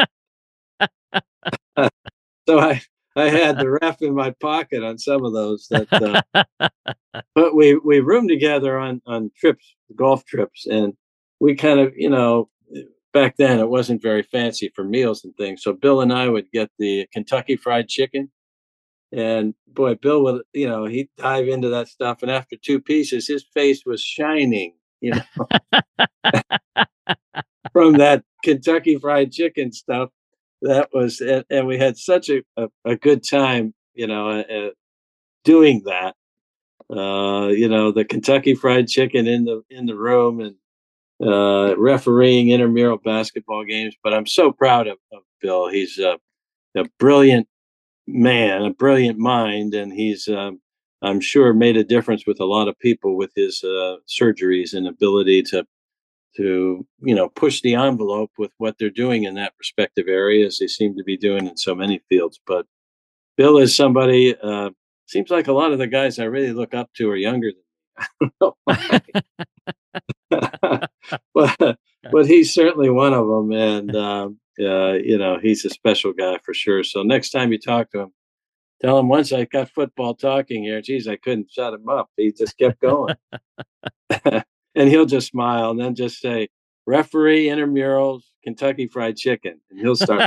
So I, I had the ref in my pocket on some of those. That, uh, but we, we roomed together on, on trips, golf trips. And we kind of, you know, back then it wasn't very fancy for meals and things. So Bill and I would get the Kentucky Fried Chicken. And boy, Bill would, you know, he'd dive into that stuff. And after two pieces, his face was shining, you know, from that Kentucky Fried Chicken stuff. That was, and, and we had such a, a, a good time, you know, uh, doing that. Uh, you know, the Kentucky Fried Chicken in the in the room and uh, refereeing intramural basketball games. But I'm so proud of, of Bill. He's a, a brilliant man, a brilliant mind, and he's, um, I'm sure, made a difference with a lot of people with his uh, surgeries and ability to. to, you know, push the envelope with what they're doing in that respective area, as they seem to be doing in so many fields. But Bill is somebody, uh, seems like a lot of the guys I really look up to are younger than me. but, but he's certainly one of them. And, um, uh, you know, he's a special guy for sure. So next time you talk to him, tell him once I got football talking here, geez, I couldn't shut him up. He just kept going. And he'll just smile and then just say, referee, intramurals, Kentucky Fried Chicken. And he'll start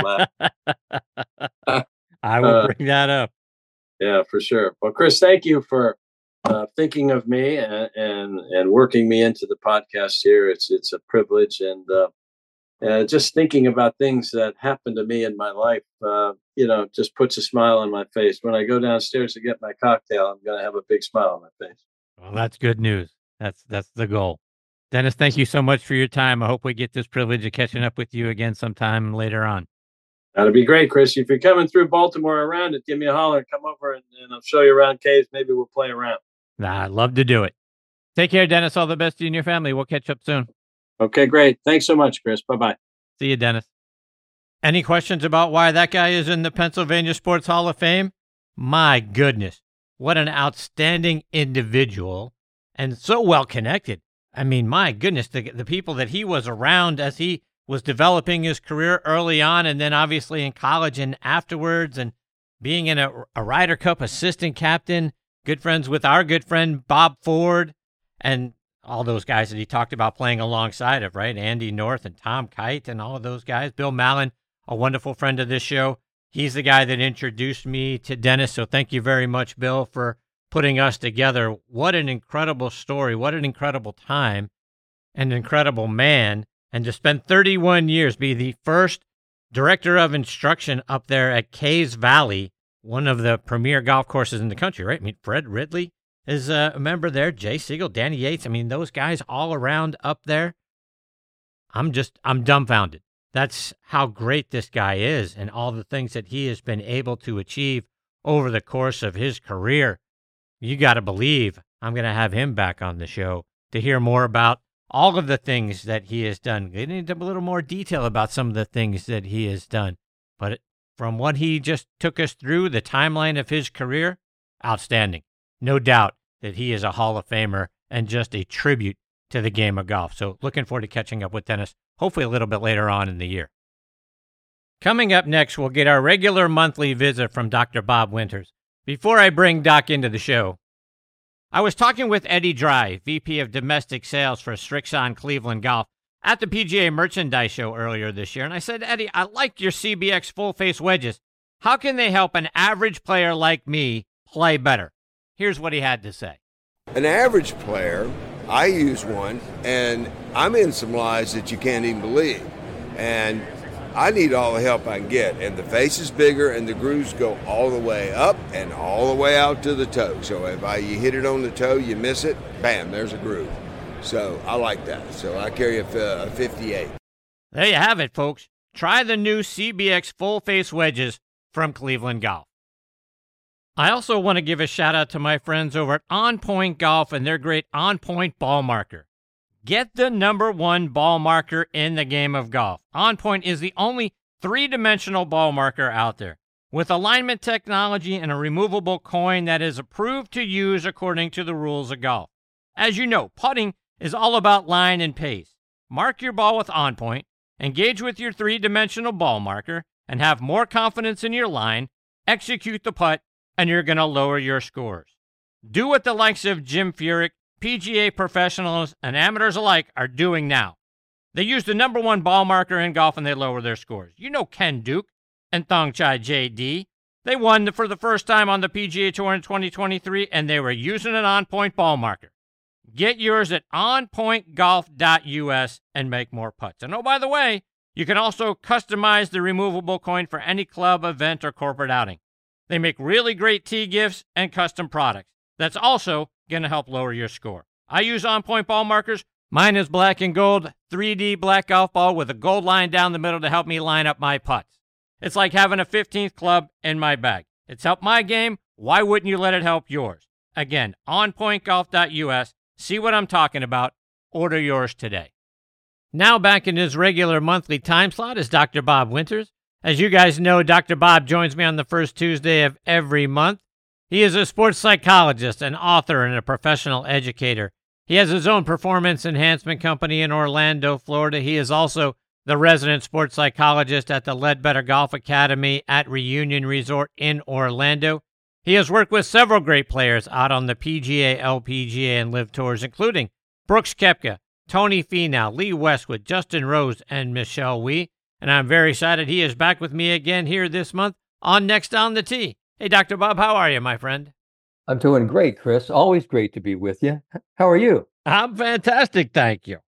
laughing. I will bring that up. Yeah, for sure. Well, Chris, thank you for uh, thinking of me and, and and working me into the podcast here. It's it's a privilege. And uh, uh, just thinking about things that happened to me in my life, uh, you know, just puts a smile on my face. When I go downstairs to get my cocktail, I'm going to have a big smile on my face. Well, that's good news. That's that's the goal. Dennis, thank you so much for your time. I hope we get this privilege of catching up with you again sometime later on. That'd be great, Chris. If you're coming through Baltimore around it, give me a holler. Come over and, and I'll show you around caves. Maybe we'll play around. Nah, I'd love to do it. Take care, Dennis. All the best to you and your family. We'll catch up soon. Okay, great. Thanks so much, Chris. Bye-bye. See you, Dennis. Any questions about why that guy is in the Pennsylvania Sports Hall of Fame? My goodness, what an outstanding individual and so well connected. I mean, my goodness, the, the people that he was around as he was developing his career early on and then obviously in college and afterwards, and being in a, a Ryder Cup assistant captain, good friends with our good friend Bob Ford, and all those guys that he talked about playing alongside of, right? Andy North and Tom Kite and all of those guys. Bill Mallon, a wonderful friend of this show. He's the guy that introduced me to Dennis, so thank you very much, Bill, for putting us together. What an incredible story. What an incredible time. An incredible man. And to spend thirty-one years, be the first director of instruction up there at Caves Valley, one of the premier golf courses in the country, right? I mean, Fred Ridley is a member there, Jay Siegel, Danny Yates. I mean, those guys all around up there. I'm just, I'm dumbfounded. That's how great this guy is and all the things that he has been able to achieve over the course of his career. You got to believe I'm going to have him back on the show to hear more about all of the things that he has done. Get into a little more detail about some of the things that he has done. But from what he just took us through, the timeline of his career, outstanding. No doubt that he is a Hall of Famer and just a tribute to the game of golf. So looking forward to catching up with Dennis, hopefully a little bit later on in the year. Coming up next, we'll get our regular monthly visit from Doctor Bob Winters. Before I bring Doc into the show, I was talking with Eddie Dry, V P of Domestic Sales for Srixon Cleveland Golf, at the P G A Merchandise Show earlier this year, and I said, Eddie, I like your C B X full-face wedges. How can they help an average player like me play better? Here's what he had to say. An average player, I use one, and I'm in some lies that you can't even believe. And I need all the help I can get. And the face is bigger, and the grooves go all the way up and all the way out to the toe. So if I, you hit it on the toe, you miss it, bam, there's a groove. So I like that. So I carry a, a fifty-eight. There you have it, folks. Try the new C B X full-face wedges from Cleveland Golf. I also want to give a shout out to my friends over at On Point Golf and their great On Point ball marker. Get the number one ball marker in the game of golf. OnPoint is the only three-dimensional ball marker out there, with alignment technology and a removable coin that is approved to use according to the rules of golf. As you know, putting is all about line and pace. Mark your ball with OnPoint, engage with your three-dimensional ball marker, and have more confidence in your line, execute the putt, and you're going to lower your scores. Do what the likes of Jim Furyk, P G A professionals, and amateurs alike are doing now. They use the number one ball marker in golf and they lower their scores. You know Ken Duke and Thongchai J D. They won for the first time on the P G A Tour in twenty twenty-three, and they were using an OnPoint ball marker. Get yours at on point golf dot U S and make more putts. And oh, by the way, you can also customize the removable coin for any club, event, or corporate outing. They make really great tee gifts and custom products. That's also going to help lower your score. I use OnPoint ball markers. Mine is black and gold, three D black golf ball with a gold line down the middle to help me line up my putts. It's like having a fifteenth club in my bag. It's helped my game. Why wouldn't you let it help yours? Again, on point golf dot U S. See what I'm talking about. Order yours today. Now back in his regular monthly time slot is Doctor Bob Winters. As you guys know, Doctor Bob joins me on the first Tuesday of every month. He is a sports psychologist, an author, and a professional educator. He has his own performance enhancement company in Orlando, Florida. He is also the resident sports psychologist at the Ledbetter Golf Academy at Reunion Resort in Orlando. He has worked with several great players out on the P G A, L P G A, and Live Tours, including Brooks Koepka, Tony Finau, Lee Westwood, Justin Rose, and Michelle Wie. And I'm very excited he is back with me again here this month on Next on the Tee. Hey, Doctor Bob, how are you, my friend? I'm doing great, Chris. Always great to be with you. How are you? I'm fantastic, thank you.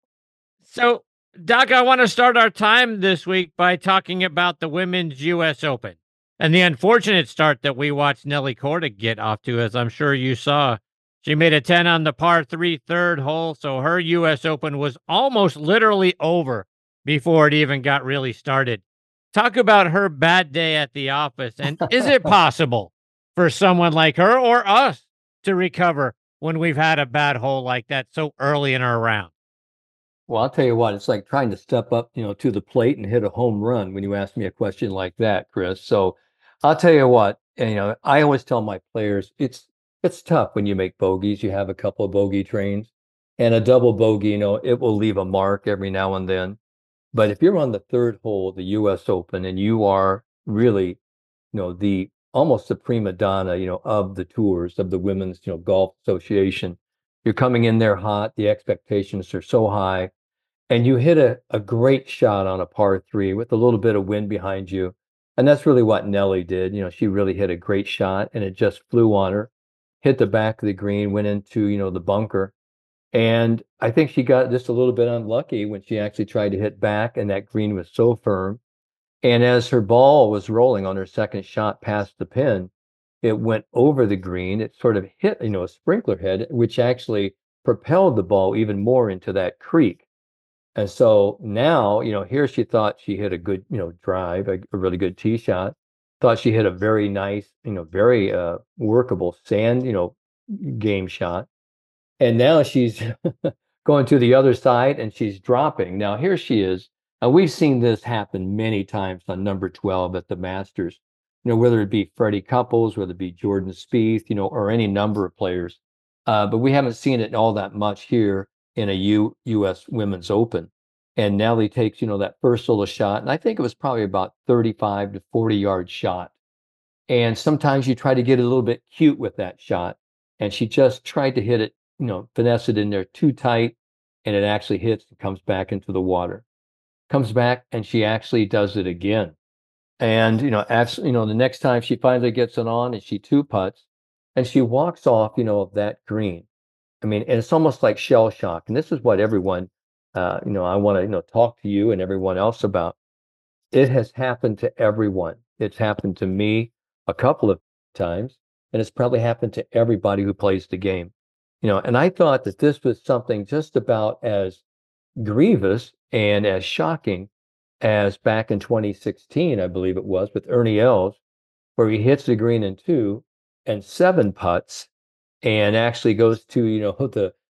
So, Doc, I want to start our time this week by talking about the Women's U S Open and the unfortunate start that we watched Nelly Korda get off to, as I'm sure you saw. She made a ten on the par three third hole, so her U S Open was almost literally over before it even got really started. Talk about her bad day at the office, and is it possible for someone like her or us to recover when we've had a bad hole like that so early in our round? Well, I'll tell you what, it's like trying to step up, you know, to the plate and hit a home run when you ask me a question like that, Chris. So I'll tell you what, you know, I always tell my players, it's it's tough when you make bogeys. You have a couple of bogey trains, and a double bogey, you know, it will leave a mark every now and then. But if you're on the third hole of the U S Open and you are really, you know, the almost the prima donna, you know, of the tours, of the Women's, you know, Golf Association, you're coming in there hot, the expectations are so high, and you hit a, a great shot on a par three with a little bit of wind behind you. And that's really what Nelly did. You know, she really hit a great shot and it just flew on her, hit the back of the green, went into, you know, the bunker. And I think she got just a little bit unlucky when she actually tried to hit back, and that green was so firm. And as her ball was rolling on her second shot past the pin, it went over the green. It sort of hit, you know, a sprinkler head, which actually propelled the ball even more into that creek. And so now, you know, here she thought she hit a good, you know, drive, a, a really good tee shot, thought she hit a very nice, you know, very uh, workable sand, you know, game shot. And now she's going to the other side and she's dropping. Now here she is. And we've seen this happen many times on number twelve at the Masters, you know, whether it be Freddie Couples, whether it be Jordan Spieth, you know, or any number of players. Uh, but we haven't seen it all that much here in a U, U.S. Women's Open. And Nelly takes, you know, that first little shot. And I think it was probably about thirty-five to forty yard shot. And sometimes you try to get a little bit cute with that shot. And she just tried to hit it, you know, finesse it in there too tight, and it actually hits and comes back into the water. Comes back and she actually does it again. And, you know, actually, you know, the next time she finally gets it on and she two putts and she walks off, you know, of that green. I mean, and it's almost like shell shock. And this is what everyone, uh, you know, I want to, you know, talk to you and everyone else about. It has happened to everyone. It's happened to me a couple of times, and it's probably happened to everybody who plays the game. You know, and I thought that this was something just about as grievous and as shocking as back in twenty sixteen, I believe it was, with Ernie Els, where he hits the green in two and seven putts and actually goes to, you know, the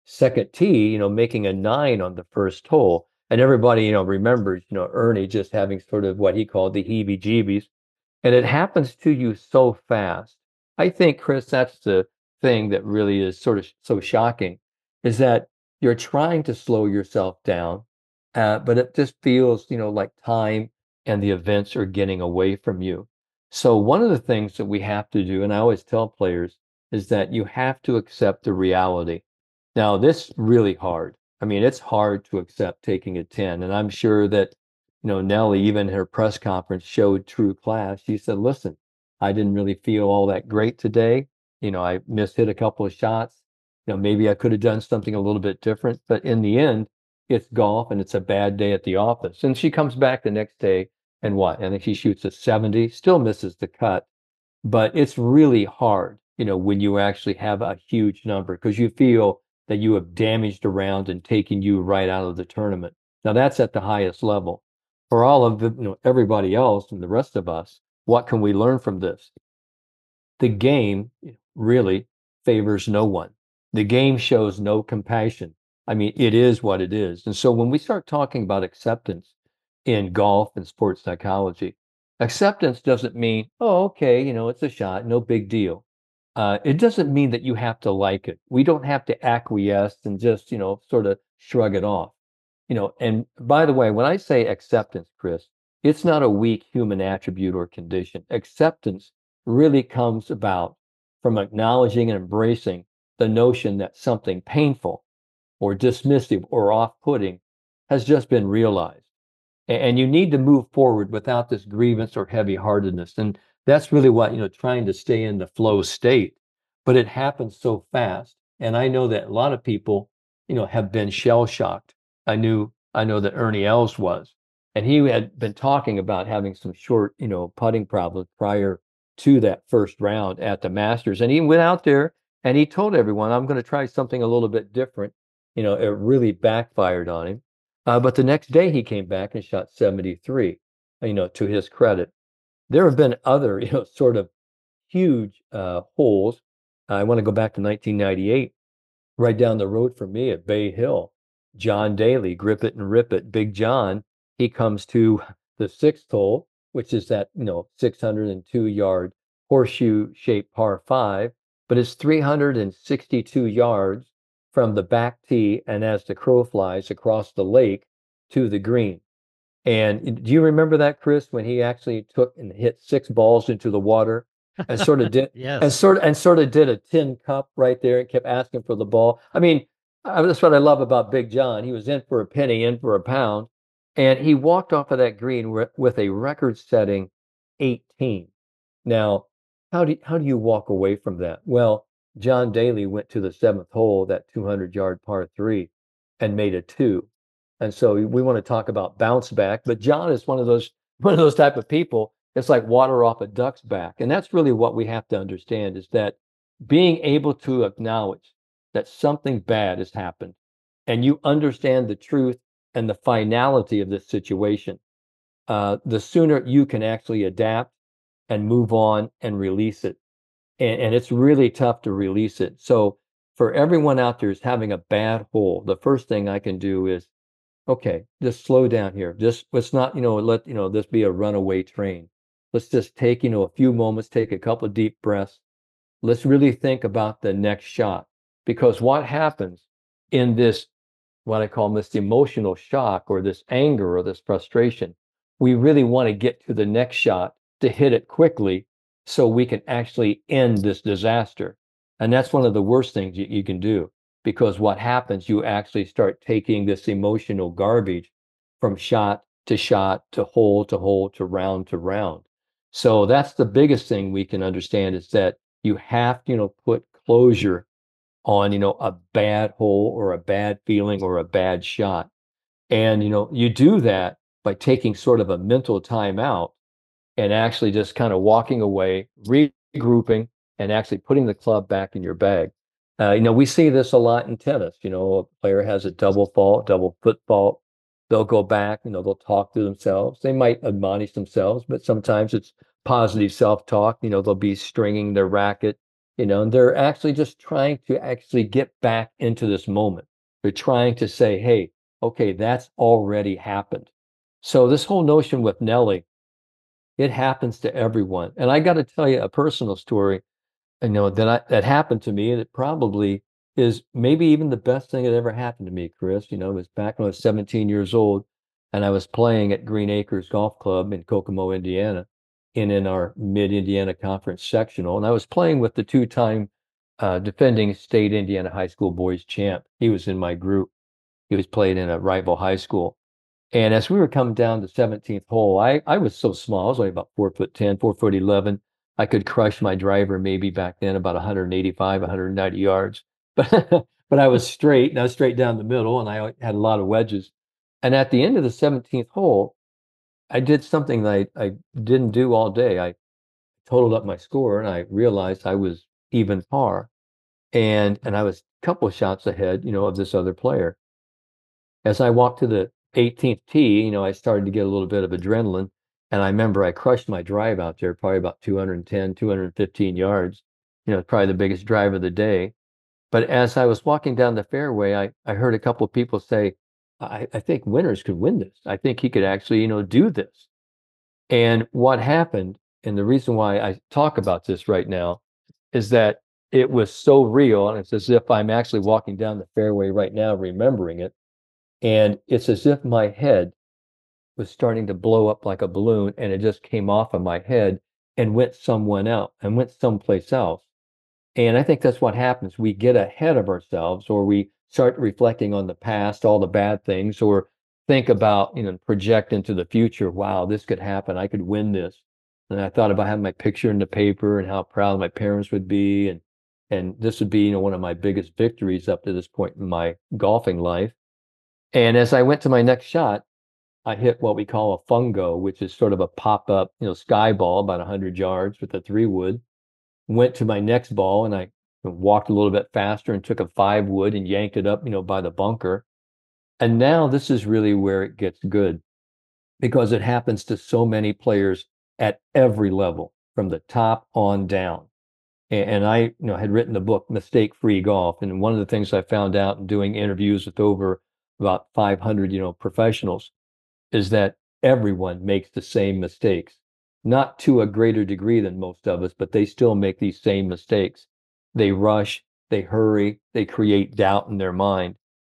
second tee, you know, making a nine on the first hole. And everybody, you know, remembers, you know, Ernie just having sort of what he called the heebie-jeebies. And it happens to you so fast. I think, Chris, that's the thing that really is sort of so shocking, is that you're trying to slow yourself down, uh, but it just feels, you know, like time and the events are getting away from you. So one of the things that we have to do, and I always tell players, is that you have to accept the reality. Now, this is really hard. I mean, it's hard to accept taking a ten. And I'm sure that, you know, Nelly, even in her press conference, showed true class. She said, listen, I didn't really feel all that great today. You know, I mishit a couple of shots. You know, maybe I could have done something a little bit different. But in the end, it's golf and it's a bad day at the office. And she comes back the next day and what? I think she shoots a seventy, still misses the cut. But it's really hard, you know, when you actually have a huge number because you feel that you have damaged a round and taken you right out of the tournament. Now that's at the highest level. For all of the, you know, everybody else and the rest of us, what can we learn from this? The game really favors no one. The game shows no compassion. I mean, it is what it is. And so when we start talking about acceptance in golf and sports psychology, acceptance doesn't mean, oh, okay, you know, it's a shot, no big deal. Uh, it doesn't mean that you have to like it. We don't have to acquiesce and just, you know, sort of shrug it off. You know, and by the way, when I say acceptance, Chris, it's not a weak human attribute or condition. Acceptance really comes about from acknowledging and embracing the notion that something painful or dismissive or off-putting has just been realized. And you need to move forward without this grievance or heavy-heartedness. And that's really what, you know, trying to stay in the flow state. But it happens so fast. And I know that a lot of people, you know, have been shell-shocked. I knew, I know that Ernie Els was. And he had been talking about having some short, you know, putting problems prior to that first round at the Masters. And he went out there and he told everyone, I'm going to try something a little bit different. You know, it really backfired on him. Uh, but the next day he came back and shot seventy-three, you know, to his credit. There have been other, you know, sort of huge uh, holes. I want to go back to nineteen ninety-eight, right down the road from me at Bay Hill. John Daly, grip it and rip it. Big John, he comes to the sixth hole, which is that, you know, six hundred two yard horseshoe-shaped par five, but it's three hundred sixty-two yards from the back tee and as the crow flies across the lake to the green. And do you remember that, Chris, when he actually took and hit six balls into the water and sort of did yes. and sort of and sort of did a tin cup right there and kept asking for the ball? I mean, that's what I love about Big John. He was in for a penny, in for a pound, and he walked off of that green with a record-setting eighteen. Now, how do how do you walk away from that? Well, John Daly went to the seventh hole, that two hundred yard par three, and made a two. And so we want to talk about bounce back, but John is one of those one of those type of people. It's like water off a duck's back, and that's really what we have to understand: is that being able to acknowledge that something bad has happened, and you understand the truth and the finality of this situation. Uh, the sooner you can actually adapt and move on and release it. And, and it's really tough to release it. So for everyone out there who's having a bad hole, the first thing I can do is, okay, just slow down here. Just let's not, you know, let, you know, this be a runaway train. Let's just take, you know, a few moments, take a couple of deep breaths. Let's really think about the next shot. Because what happens in this, what I call this emotional shock or this anger or this frustration, we really want to get to the next shot to hit it quickly so we can actually end this disaster. And that's one of the worst things you, you can do, because what happens, you actually start taking this emotional garbage from shot to shot to hole to hole to round to round. So that's the biggest thing we can understand, is that you have to, you know, put closure on, you know, a bad hole or a bad feeling or a bad shot. And, you know, you do that by taking sort of a mental time out and actually just kind of walking away, regrouping, and actually putting the club back in your bag. Uh, you know, we see this a lot in tennis. You know, a player has a double fault, double foot fault. They'll go back, you know, they'll talk to themselves. They might admonish themselves, but sometimes it's positive self-talk. You know, they'll be stringing their racket, you know, and they're actually just trying to actually get back into this moment. They're trying to say, hey, okay, that's already happened. So this whole notion with Nelly, it happens to everyone. And I got to tell you a personal story, you know, that I, that happened to me, and it probably is maybe even the best thing that ever happened to me, Chris. You know, it was back when I was seventeen years old, and I was playing at Green Acres Golf Club in Kokomo, Indiana, in in our Mid-Indiana Conference sectional, and I was playing with the two-time uh, defending state Indiana high school boys champ. He was in my group. He was playing in a rival high school. And as we were coming down the seventeenth hole, I, I was so small. I was only about four foot ten, four foot eleven. I could crush my driver maybe back then about one eighty-five, one ninety yards. But but I was straight, and I was straight down the middle, and I had a lot of wedges. And at the end of the seventeenth hole, I did something that I, I didn't do all day. I totaled up my score, and I realized I was even par. And and I was a couple of shots ahead, you know, of this other player. As I walked to the eighteenth tee, you know, I started to get a little bit of adrenaline. And I remember I crushed my drive out there, probably about two ten, two fifteen yards, you know, probably the biggest drive of the day. But as I was walking down the fairway, I, I heard a couple of people say, I, I think Winters could win this. I think he could actually, you know, do this. And what happened, and the reason why I talk about this right now, is that it was so real. And it's as if I'm actually walking down the fairway right now, remembering it. And it's as if my head was starting to blow up like a balloon, and it just came off of my head and went someone else and went someplace else. And I think that's what happens. We get ahead of ourselves, or we start reflecting on the past, all the bad things, or think about, you know, project into the future. Wow, this could happen. I could win this. And I thought about having my picture in the paper and how proud my parents would be. And, and this would be, you know, one of my biggest victories up to this point in my golfing life. And as I went to my next shot, I hit what we call a fungo, which is sort of a pop-up, you know, sky ball about one hundred yards with a three wood. Went to my next ball, and I walked a little bit faster and took a five wood and yanked it up, you know, by the bunker. And now this is really where it gets good, because it happens to so many players at every level, from the top on down. And, and I, you know, had written the book Mistake-Free Golf, and one of the things I found out in doing interviews with over about five hundred, you know, professionals, is that everyone makes the same mistakes, not to a greater degree than most of us, but they still make these same mistakes. They rush, they hurry, they create doubt in their mind.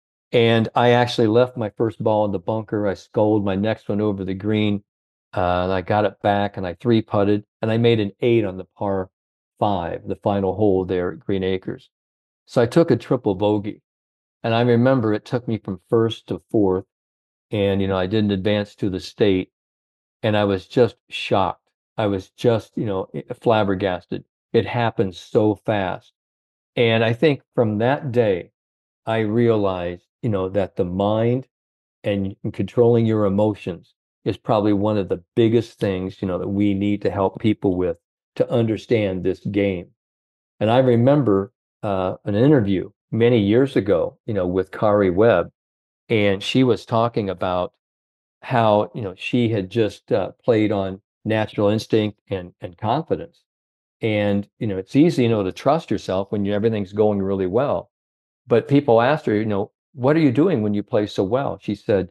And I actually left my first ball in the bunker. I sculled my next one over the green, uh, and I got it back, and I three putted, and I made an eight on the par five, the final hole there at Green Acres. So I took a triple bogey, and I remember it took me from first to fourth. And, you know, I didn't advance to the state, and I was just shocked. I was just, you know, flabbergasted. It happened so fast. And I think from that day, I realized, you know, that the mind and controlling your emotions is probably one of the biggest things, you know, that we need to help people with to understand this game. And I remember uh, an interview many years ago, you know, with Kari Webb. And she was talking about how, you know, she had just uh, played on natural instinct and, and confidence. And, you know, it's easy, you know, to trust yourself when you, everything's going really well. But people asked her, you know, what are you doing when you play so well? She said,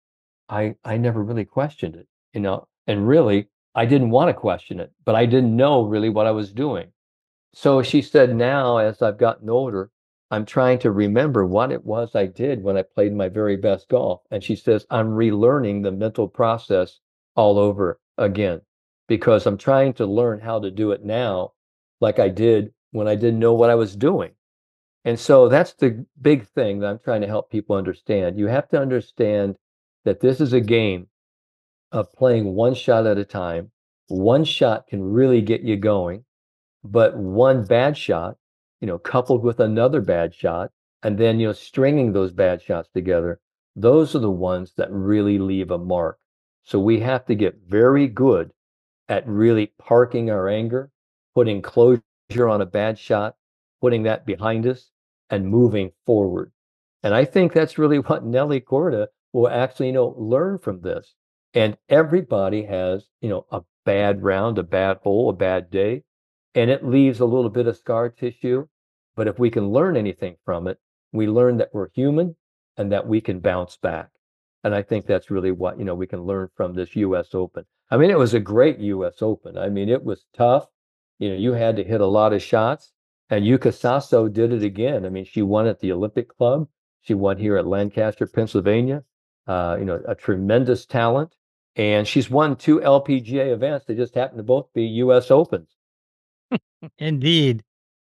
I, I never really questioned it, you know, and really, I didn't want to question it, but I didn't know really what I was doing. So she said, now, as I've gotten older, I'm trying to remember what it was I did when I played my very best golf. And she says, I'm relearning the mental process all over again, because I'm trying to learn how to do it now like I did when I didn't know what I was doing. And so that's the big thing that I'm trying to help people understand. You have to understand that this is a game of playing one shot at a time. One shot can really get you going, but one bad shot, you know, coupled with another bad shot, and then, you know, stringing those bad shots together, those are the ones that really leave a mark. So we have to get very good at really parking our anger, putting closure on a bad shot, putting that behind us, and moving forward. And I think that's really what Nelly Korda will actually, you know, learn from this. And everybody has, you know, a bad round, a bad hole, a bad day. and it leaves a little bit of scar tissue. But if we can learn anything from it, we learn that we're human and that we can bounce back. And I think that's really what, you know, we can learn from this U S Open. I mean, it was a great U S Open. I mean, it was tough. You know, you had to hit a lot of shots, and Yuka Saso did it again. I mean, she won at the Olympic Club. She won here at Lancaster, Pennsylvania. Uh, you know, a tremendous talent. And she's won two L P G A events. They just happen to both be U S Opens. Indeed.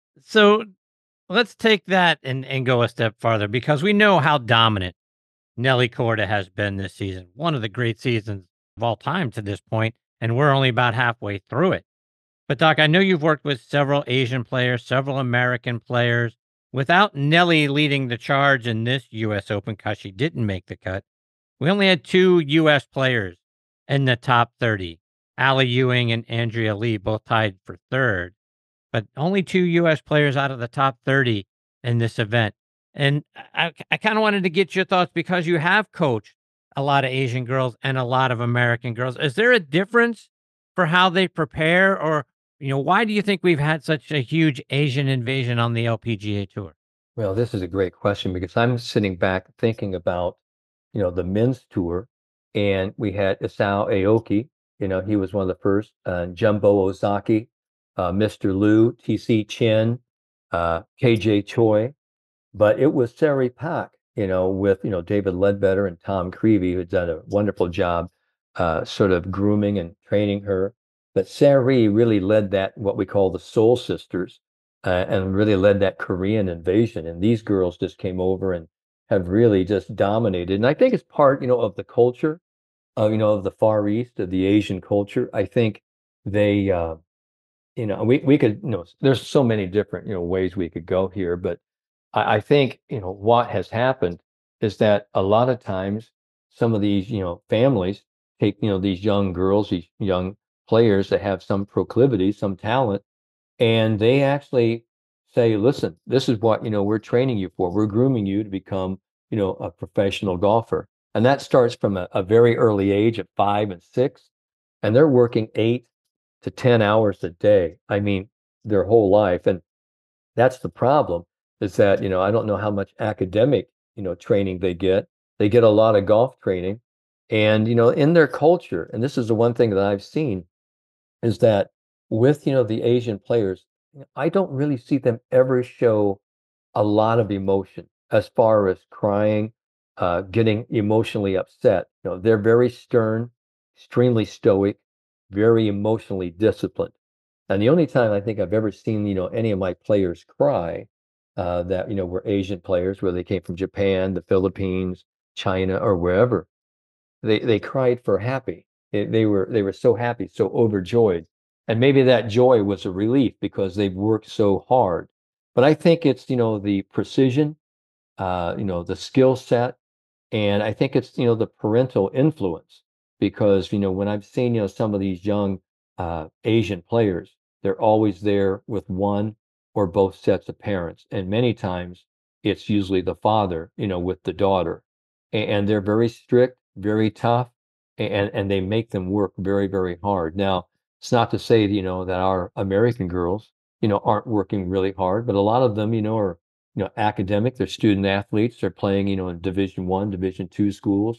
So let's take that and, and go a step farther, because we know how dominant Nelly Korda has been this season. One of the great seasons of all time to this point, and we're only about halfway through it. But Doc, I know you've worked with several Asian players, several American players. Without Nelly leading the charge in this U S Open, because she didn't make the cut, we only had two U S players in the top thirty. Allie Ewing and Andrea Lee both tied for third, but only two U S players out of the top thirty in this event. And I, I kind of wanted to get your thoughts, because you have coached a lot of Asian girls and a lot of American girls. Is there a difference for how they prepare, or, you know, why do you think we've had such a huge Asian invasion on the L P G A Tour? Well, this is a great question, because I'm sitting back thinking about, you know, the men's tour, and we had Isao Aoki. You know, he was one of the first, uh, Jumbo Ozaki, uh, Mister Liu, T C Chen, uh, K J Choi. But it was Sari Pak, you know, with, you know, David Ledbetter and Tom Creevy, who's done a wonderful job uh, sort of grooming and training her. But Sari really led that, what we call the Soul Sisters, uh, and really led that Korean invasion. And these girls just came over and have really just dominated. And I think it's part, you know, of the culture, of, you know, of the Far East, of the Asian culture. I think they, uh, you know, we, we could, you know, there's so many different, you know, ways we could go here, but I, I think, you know, what has happened is that a lot of times some of these, you know, families take, you know, these young girls, these young players that have some proclivity, some talent, and they actually say, listen, this is what, you know, we're training you for. We're grooming you to become, you know, a professional golfer. And that starts from a, a very early age of five and six, and they're working eight to ten hours a day. I mean, their whole life. And that's the problem, is that, you know, I don't know how much academic, you know, training they get. They get a lot of golf training. And, you know, in their culture, and this is the one thing that I've seen, is that with, you know, the Asian players, I don't really see them ever show a lot of emotion as far as crying, uh, getting emotionally upset. You know, they're very stern, extremely stoic, very emotionally disciplined. And the only time I think I've ever seen, you know, any of my players cry, uh, that, you know, were Asian players, where they came from Japan, the Philippines, China, or wherever, they they cried for happy. They, they were they were so happy, so overjoyed. And maybe that joy was a relief because they've worked so hard. But I think it's, you know, the precision, uh, you know, the skill set, and I think it's, you know, the parental influence. Because, you know, when I've seen, you know, some of these young uh, Asian players, they're always there with one or both sets of parents. And many times it's usually the father, you know, with the daughter. And, and they're very strict, very tough, and, and they make them work very, very hard. Now, it's not to say, you know, that our American girls, you know, aren't working really hard, but a lot of them, you know, are, you know, academic. They're student athletes. They're playing, you know, in Division One, Division Two schools,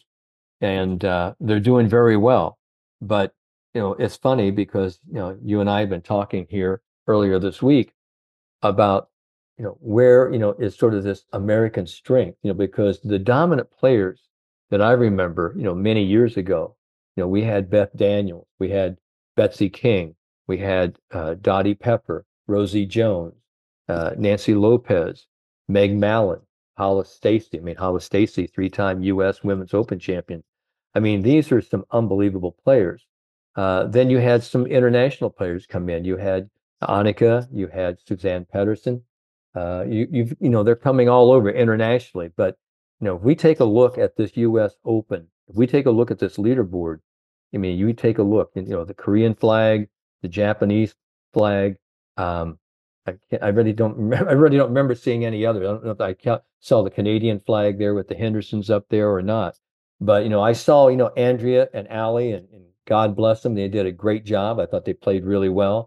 and uh, they're doing very well. But, you know, it's funny because, you know, you and I have been talking here earlier this week about, you know, where, you know, is sort of this American strength, you know, because the dominant players that I remember, you know, many years ago, you know, we had Beth Daniels, we had Betsy King, we had uh, Dottie Pepper, Rosie Jones, uh, Nancy Lopez, Meg Mallon, Hollis Stacy. I mean, Hollis Stacy, three-time U S Women's Open champion. I mean, these are some unbelievable players. Uh, then you had some international players come in. You had Annika, you had Suzanne Pedersen. Uh, you, you've, you know, they're coming all over internationally. But, you know, if we take a look at this U S Open, if we take a look at this leaderboard, I mean, you take a look, and, you know, the Korean flag, the Japanese flag. Um, I, can't, I really don't remember. I really don't remember seeing any other. I don't know if I ca- saw the Canadian flag there with the Hendersons up there or not. But, you know, I saw, you know, Andrea and Allie, and, and God bless them. They did a great job. I thought they played really well.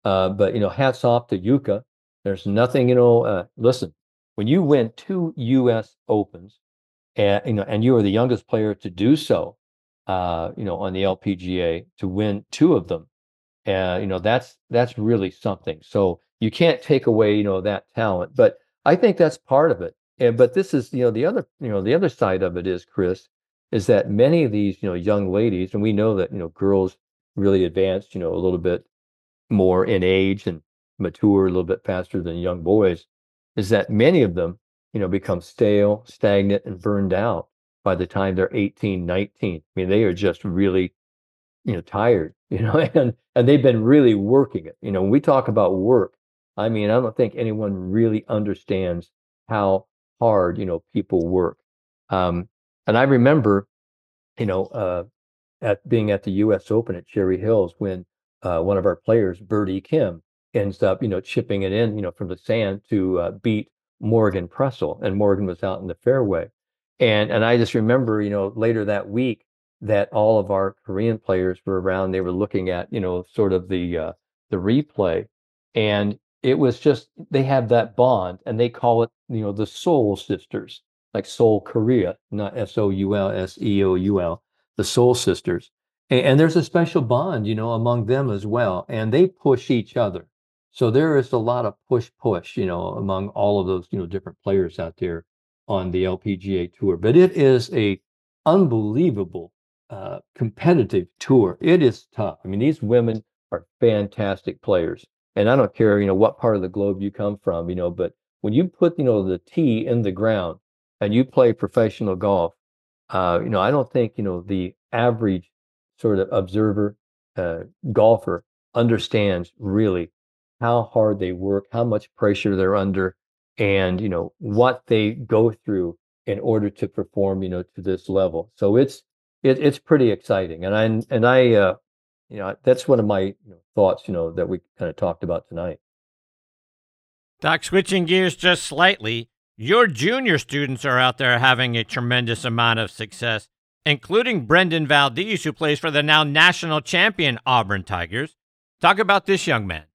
Uh, but, you know, hats off to Yuka. There's nothing, you know, uh, listen, when you win two U S Opens and, you know, and you are the youngest player to do so, uh, you know, on the L P G A to win two of them, uh, you know, that's, that's really something. So you can't take away, you know, that talent, but I think that's part of it. And, but this is, you know, the other, you know, the other side of it is, Chris, is that many of these, you know, young ladies, and we know that, you know, girls really advanced, you know, a little bit more in age and mature a little bit faster than young boys, is that many of them, you know, become stale, stagnant, and burned out by the time they're eighteen, nineteen. I mean, they are just really, you know, tired, you know, and and they've been really working it. You know, when we talk about work, I mean, I don't think anyone really understands how hard, you know, people work. Um, and I remember, you know, uh, at being at the U S Open at Cherry Hills when uh, one of our players, Birdie Kim, ends up, you know, chipping it in, you know, from the sand to uh, beat Morgan Pressel, and Morgan was out in the fairway. And and I just remember, you know, later that week that all of our Korean players were around. They were looking at, you know, sort of the uh, the replay, and it was just they have that bond, and they call it, you know, the Seoul Sisters, like Seoul, Korea, not S O U L S E O U L, the Seoul Sisters. And, and there's a special bond, you know, among them as well, and they push each other. So there is a lot of push, push, you know, among all of those, you know, different players out there on the L P G A tour. But it is a unbelievable uh, competitive tour. It is tough. I mean, these women are fantastic players, and I don't care, you know, what part of the globe you come from, you know, but when you put, you know, the tee in the ground and you play professional golf, uh, you know, I don't think, you know, the average sort of observer, uh, golfer understands really how hard they work, how much pressure they're under, and, you know, what they go through in order to perform, you know, to this level. So it's, it, it's pretty exciting. And I, and I, uh, you know, that's one of my, you know, thoughts, you know, that we kind of talked about tonight. Doc, switching gears just slightly, your junior students are out there having a tremendous amount of success, including Brendan Valdez, who plays for the now national champion Auburn Tigers. Talk about this young man.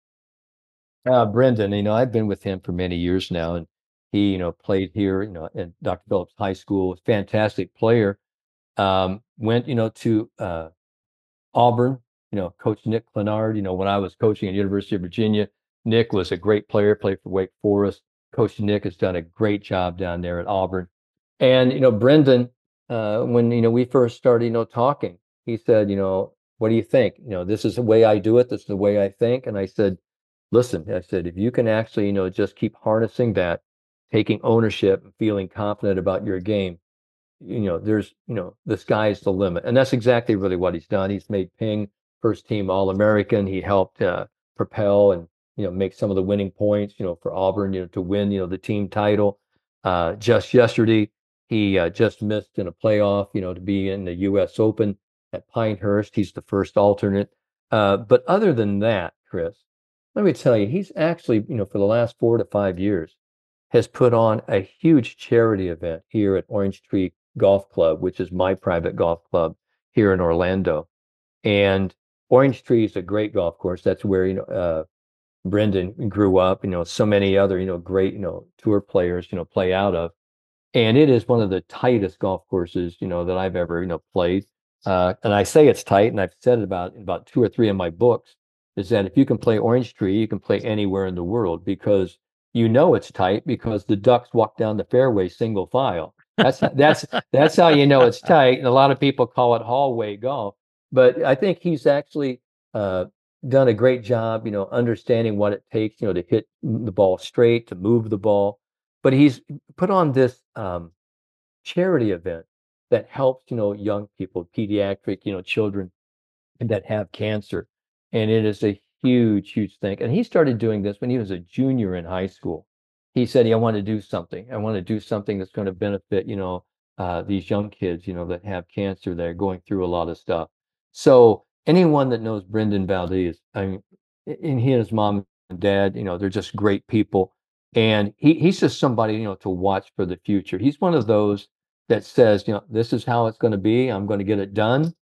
Uh, Brendan, you know, I've been with him for many years now, and he, you know, played here, you know, at Doctor Phillips High School, fantastic player. Um, went, you know, to uh, Auburn, you know, Coach Nick Clenard, you know, when I was coaching at University of Virginia, Nick was a great player, played for Wake Forest. Coach Nick has done a great job down there at Auburn. And, you know, Brendan, uh, when, you know, we first started, you know, talking, he said, you know, what do you think? You know, this is the way I do it. This is the way I think. And I said, listen, I said, if you can actually, you know, just keep harnessing that, taking ownership and feeling confident about your game, you know, there's, you know, the sky's the limit. And that's exactly really what he's done. He's made Ping first team All-American. He helped uh, propel and, you know, make some of the winning points, you know, for Auburn, you know, to win, you know, the team title. Uh, just yesterday, he uh, just missed in a playoff, you know, to be in the U S Open at Pinehurst. He's the first alternate. Uh, but other than that, Chris, let me tell you, he's actually, you know, for the last four to five years, has put on a huge charity event here at Orange Tree Golf Club, which is my private golf club here in Orlando. And Orange Tree is a great golf course. That's where, you know, uh, Brendan grew up, you know, so many other, you know, great, you know, tour players, you know, play out of. And it is one of the tightest golf courses, you know, that I've ever, you know, played. Uh, and I say it's tight, and I've said it about in about two or three of my books, is that if you can play Orange Tree, you can play anywhere in the world, because you know it's tight because the ducks walk down the fairway single file. That's that's that's how you know it's tight. And a lot of people call it hallway golf. But I think he's actually uh, done a great job, you know, understanding what it takes, you know, to hit the ball straight, to move the ball. But he's put on this um, charity event that helps, you know, young people, pediatric, you know, children that have cancer. And it is a huge, huge thing. And he started doing this when he was a junior in high school. He said, "I want to do something. I want to do something that's going to benefit, you know, uh, these young kids, you know, that have cancer. They're going through a lot of stuff." So anyone that knows Brendan Valdez, I mean, and he and his mom and dad, you know, they're just great people. And he, he's just somebody, you know, to watch for the future. He's one of those that says, you know, this is how it's going to be. I'm going to get it done.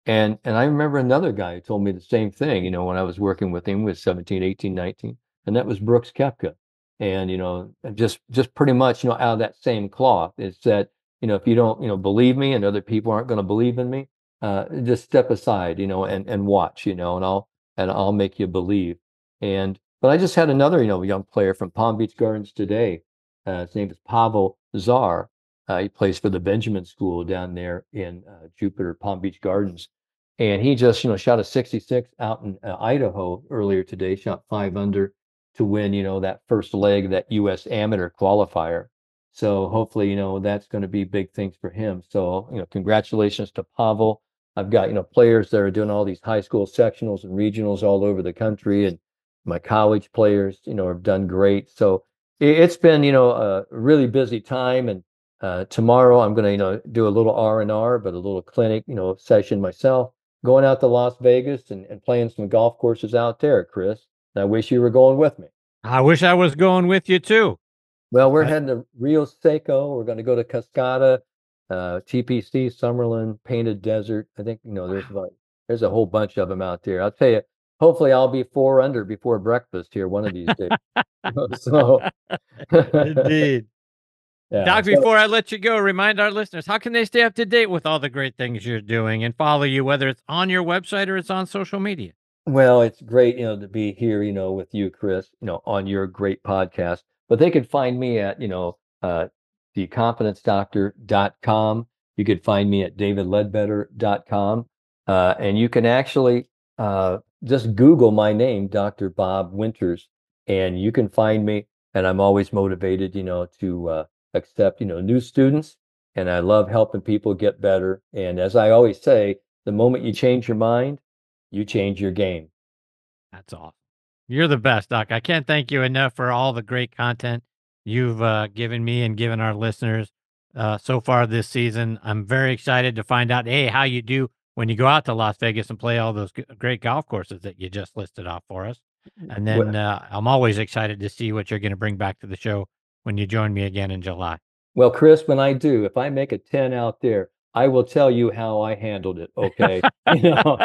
And and I remember another guy who told me the same thing, you know, when I was working with him with seventeen, eighteen, nineteen, and that was Brooks Koepka. And, you know, just just pretty much, you know, out of that same cloth is that, you know, if you don't, you know, believe me and other people aren't going to believe in me, uh, just step aside, you know, and and watch, you know, and I'll and I'll make you believe. And but I just had another, you know, young player from Palm Beach Gardens today. Uh, his name is Pavel Zar. Uh, he plays for the Benjamin School down there in uh, Jupiter, Palm Beach Gardens. And he just, you know, shot a sixty-six out in uh, Idaho earlier today, shot five under to win, you know, that first leg of that U S amateur qualifier. So hopefully, you know, that's going to be big things for him. So, you know, congratulations to Pavel. I've got, you know, players that are doing all these high school sectionals and regionals all over the country. And my college players, you know, have done great. So it, it's been, you know, a really busy time. And uh, tomorrow I'm going to, you know, do a little R and R, but a little clinic, you know, session myself, going out to Las Vegas and, and playing some golf courses out there, Chris. I wish you were going with me. I wish I was going with you too. Well, we're I, heading to Rio Seco. We're going to go to Cascada, uh, T P C, Summerlin, Painted Desert. I think, you know, there's about, there's a whole bunch of them out there. I'll tell you, hopefully I'll be four under before breakfast here one of these days. So, indeed. Yeah. Doc, So, before I let you go, remind our listeners, how can they stay up to date with all the great things you're doing and follow you, whether it's on your website or it's on social media? well, it's great, you know, to be here, you know, with you, Chris, you know, on your great podcast. But they could find me at, you know, uh, the confidence doctor dot com. You could find me at david ledbetter dot com. Uh, and you can actually uh, just Google my name, Doctor Bob Winters, and you can find me. And I'm always motivated, you know, to uh, accept, you know, new students. And I love helping people get better. And as I always say, the moment you change your mind, you change your game. That's awesome. You're the best, Doc. I can't thank you enough for all the great content you've uh, given me and given our listeners uh, so far this season. I'm very excited to find out, hey, how you do when you go out to Las Vegas and play all those g- great golf courses that you just listed off for us. And then uh, I'm always excited to see what you're going to bring back to the show when you join me again in July. Well, Chris, when I do, if I make a ten out there, I will tell you how I handled it. Okay. You know,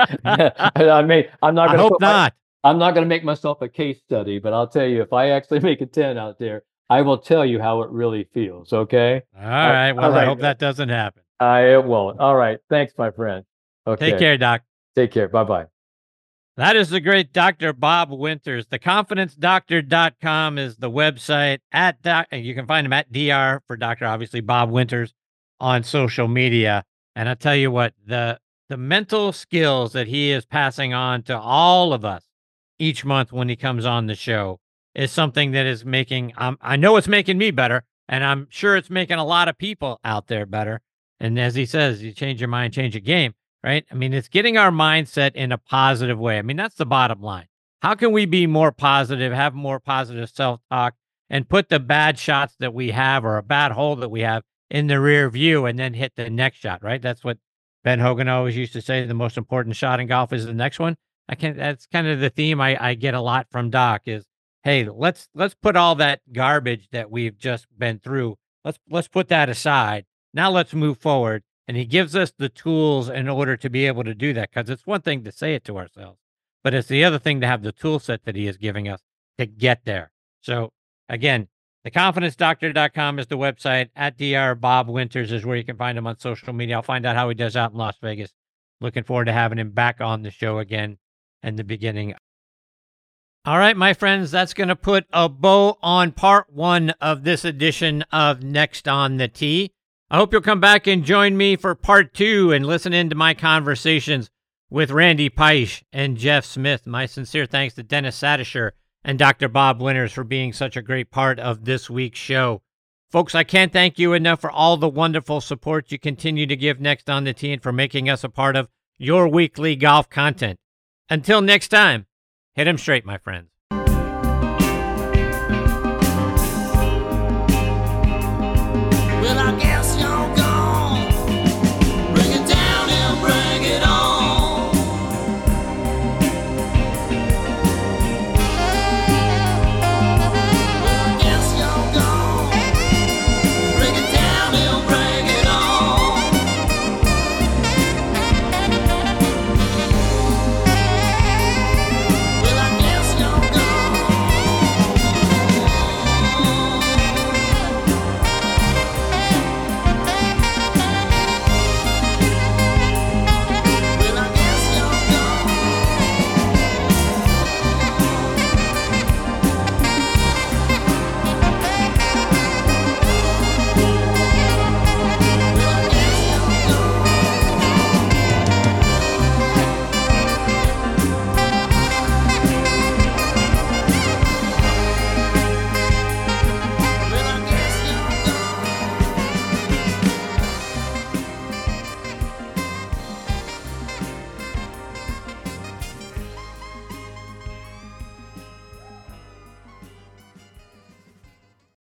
I mean, I'm not I going to hope put my, not. I'm not going to make myself a case study, but I'll tell you, if I actually make a ten out there, I will tell you how it really feels. Okay. All right. Well, all right. I hope that doesn't happen. I it won't. All right. Thanks, my friend. Okay. Take care, Doc. Take care. Bye-bye. That is the great Doctor Bob Winters. the confidence doctor dot com is the website. At doc, you can find him at D R for Doctor obviously Bob Winters on social media. And I tell you what, the the mental skills that he is passing on to all of us each month when he comes on the show is something that is making, um, I know it's making me better, and I'm sure it's making a lot of people out there better. And as he says, you change your mind, change your game, right? I mean, it's getting our mindset in a positive way. I mean, that's the bottom line. How can we be more positive, have more positive self-talk, and put the bad shots that we have or a bad hole that we have in the rear view and then hit the next shot, right? That's what Ben Hogan always used to say. The most important shot in golf is the next one. I can, that's kind of the theme I, I get a lot from Doc is, hey, let's, let's put all that garbage that we've just been through. Let's, let's put that aside. Now let's move forward. And he gives us the tools in order to be able to do that. Cause it's one thing to say it to ourselves, but it's the other thing to have the tool set that he is giving us to get there. So again, the confidence doctor dot com is the website. At D R Bob Winters is where you can find him on social media. I'll find out how he does out in Las Vegas. Looking forward to having him back on the show again in the beginning. All right, my friends, that's going to put a bow on part one of this edition of Next on the Tee. I hope you'll come back and join me for part two and listen into my conversations with Randy Peisch and Jeff Smith. My sincere thanks to Dennis Sadisher and Doctor Bob Winters for being such a great part of this week's show. Folks, I can't thank you enough for all the wonderful support you continue to give Next on the Tee and for making us a part of your weekly golf content. Until next time, hit 'em straight, my friends.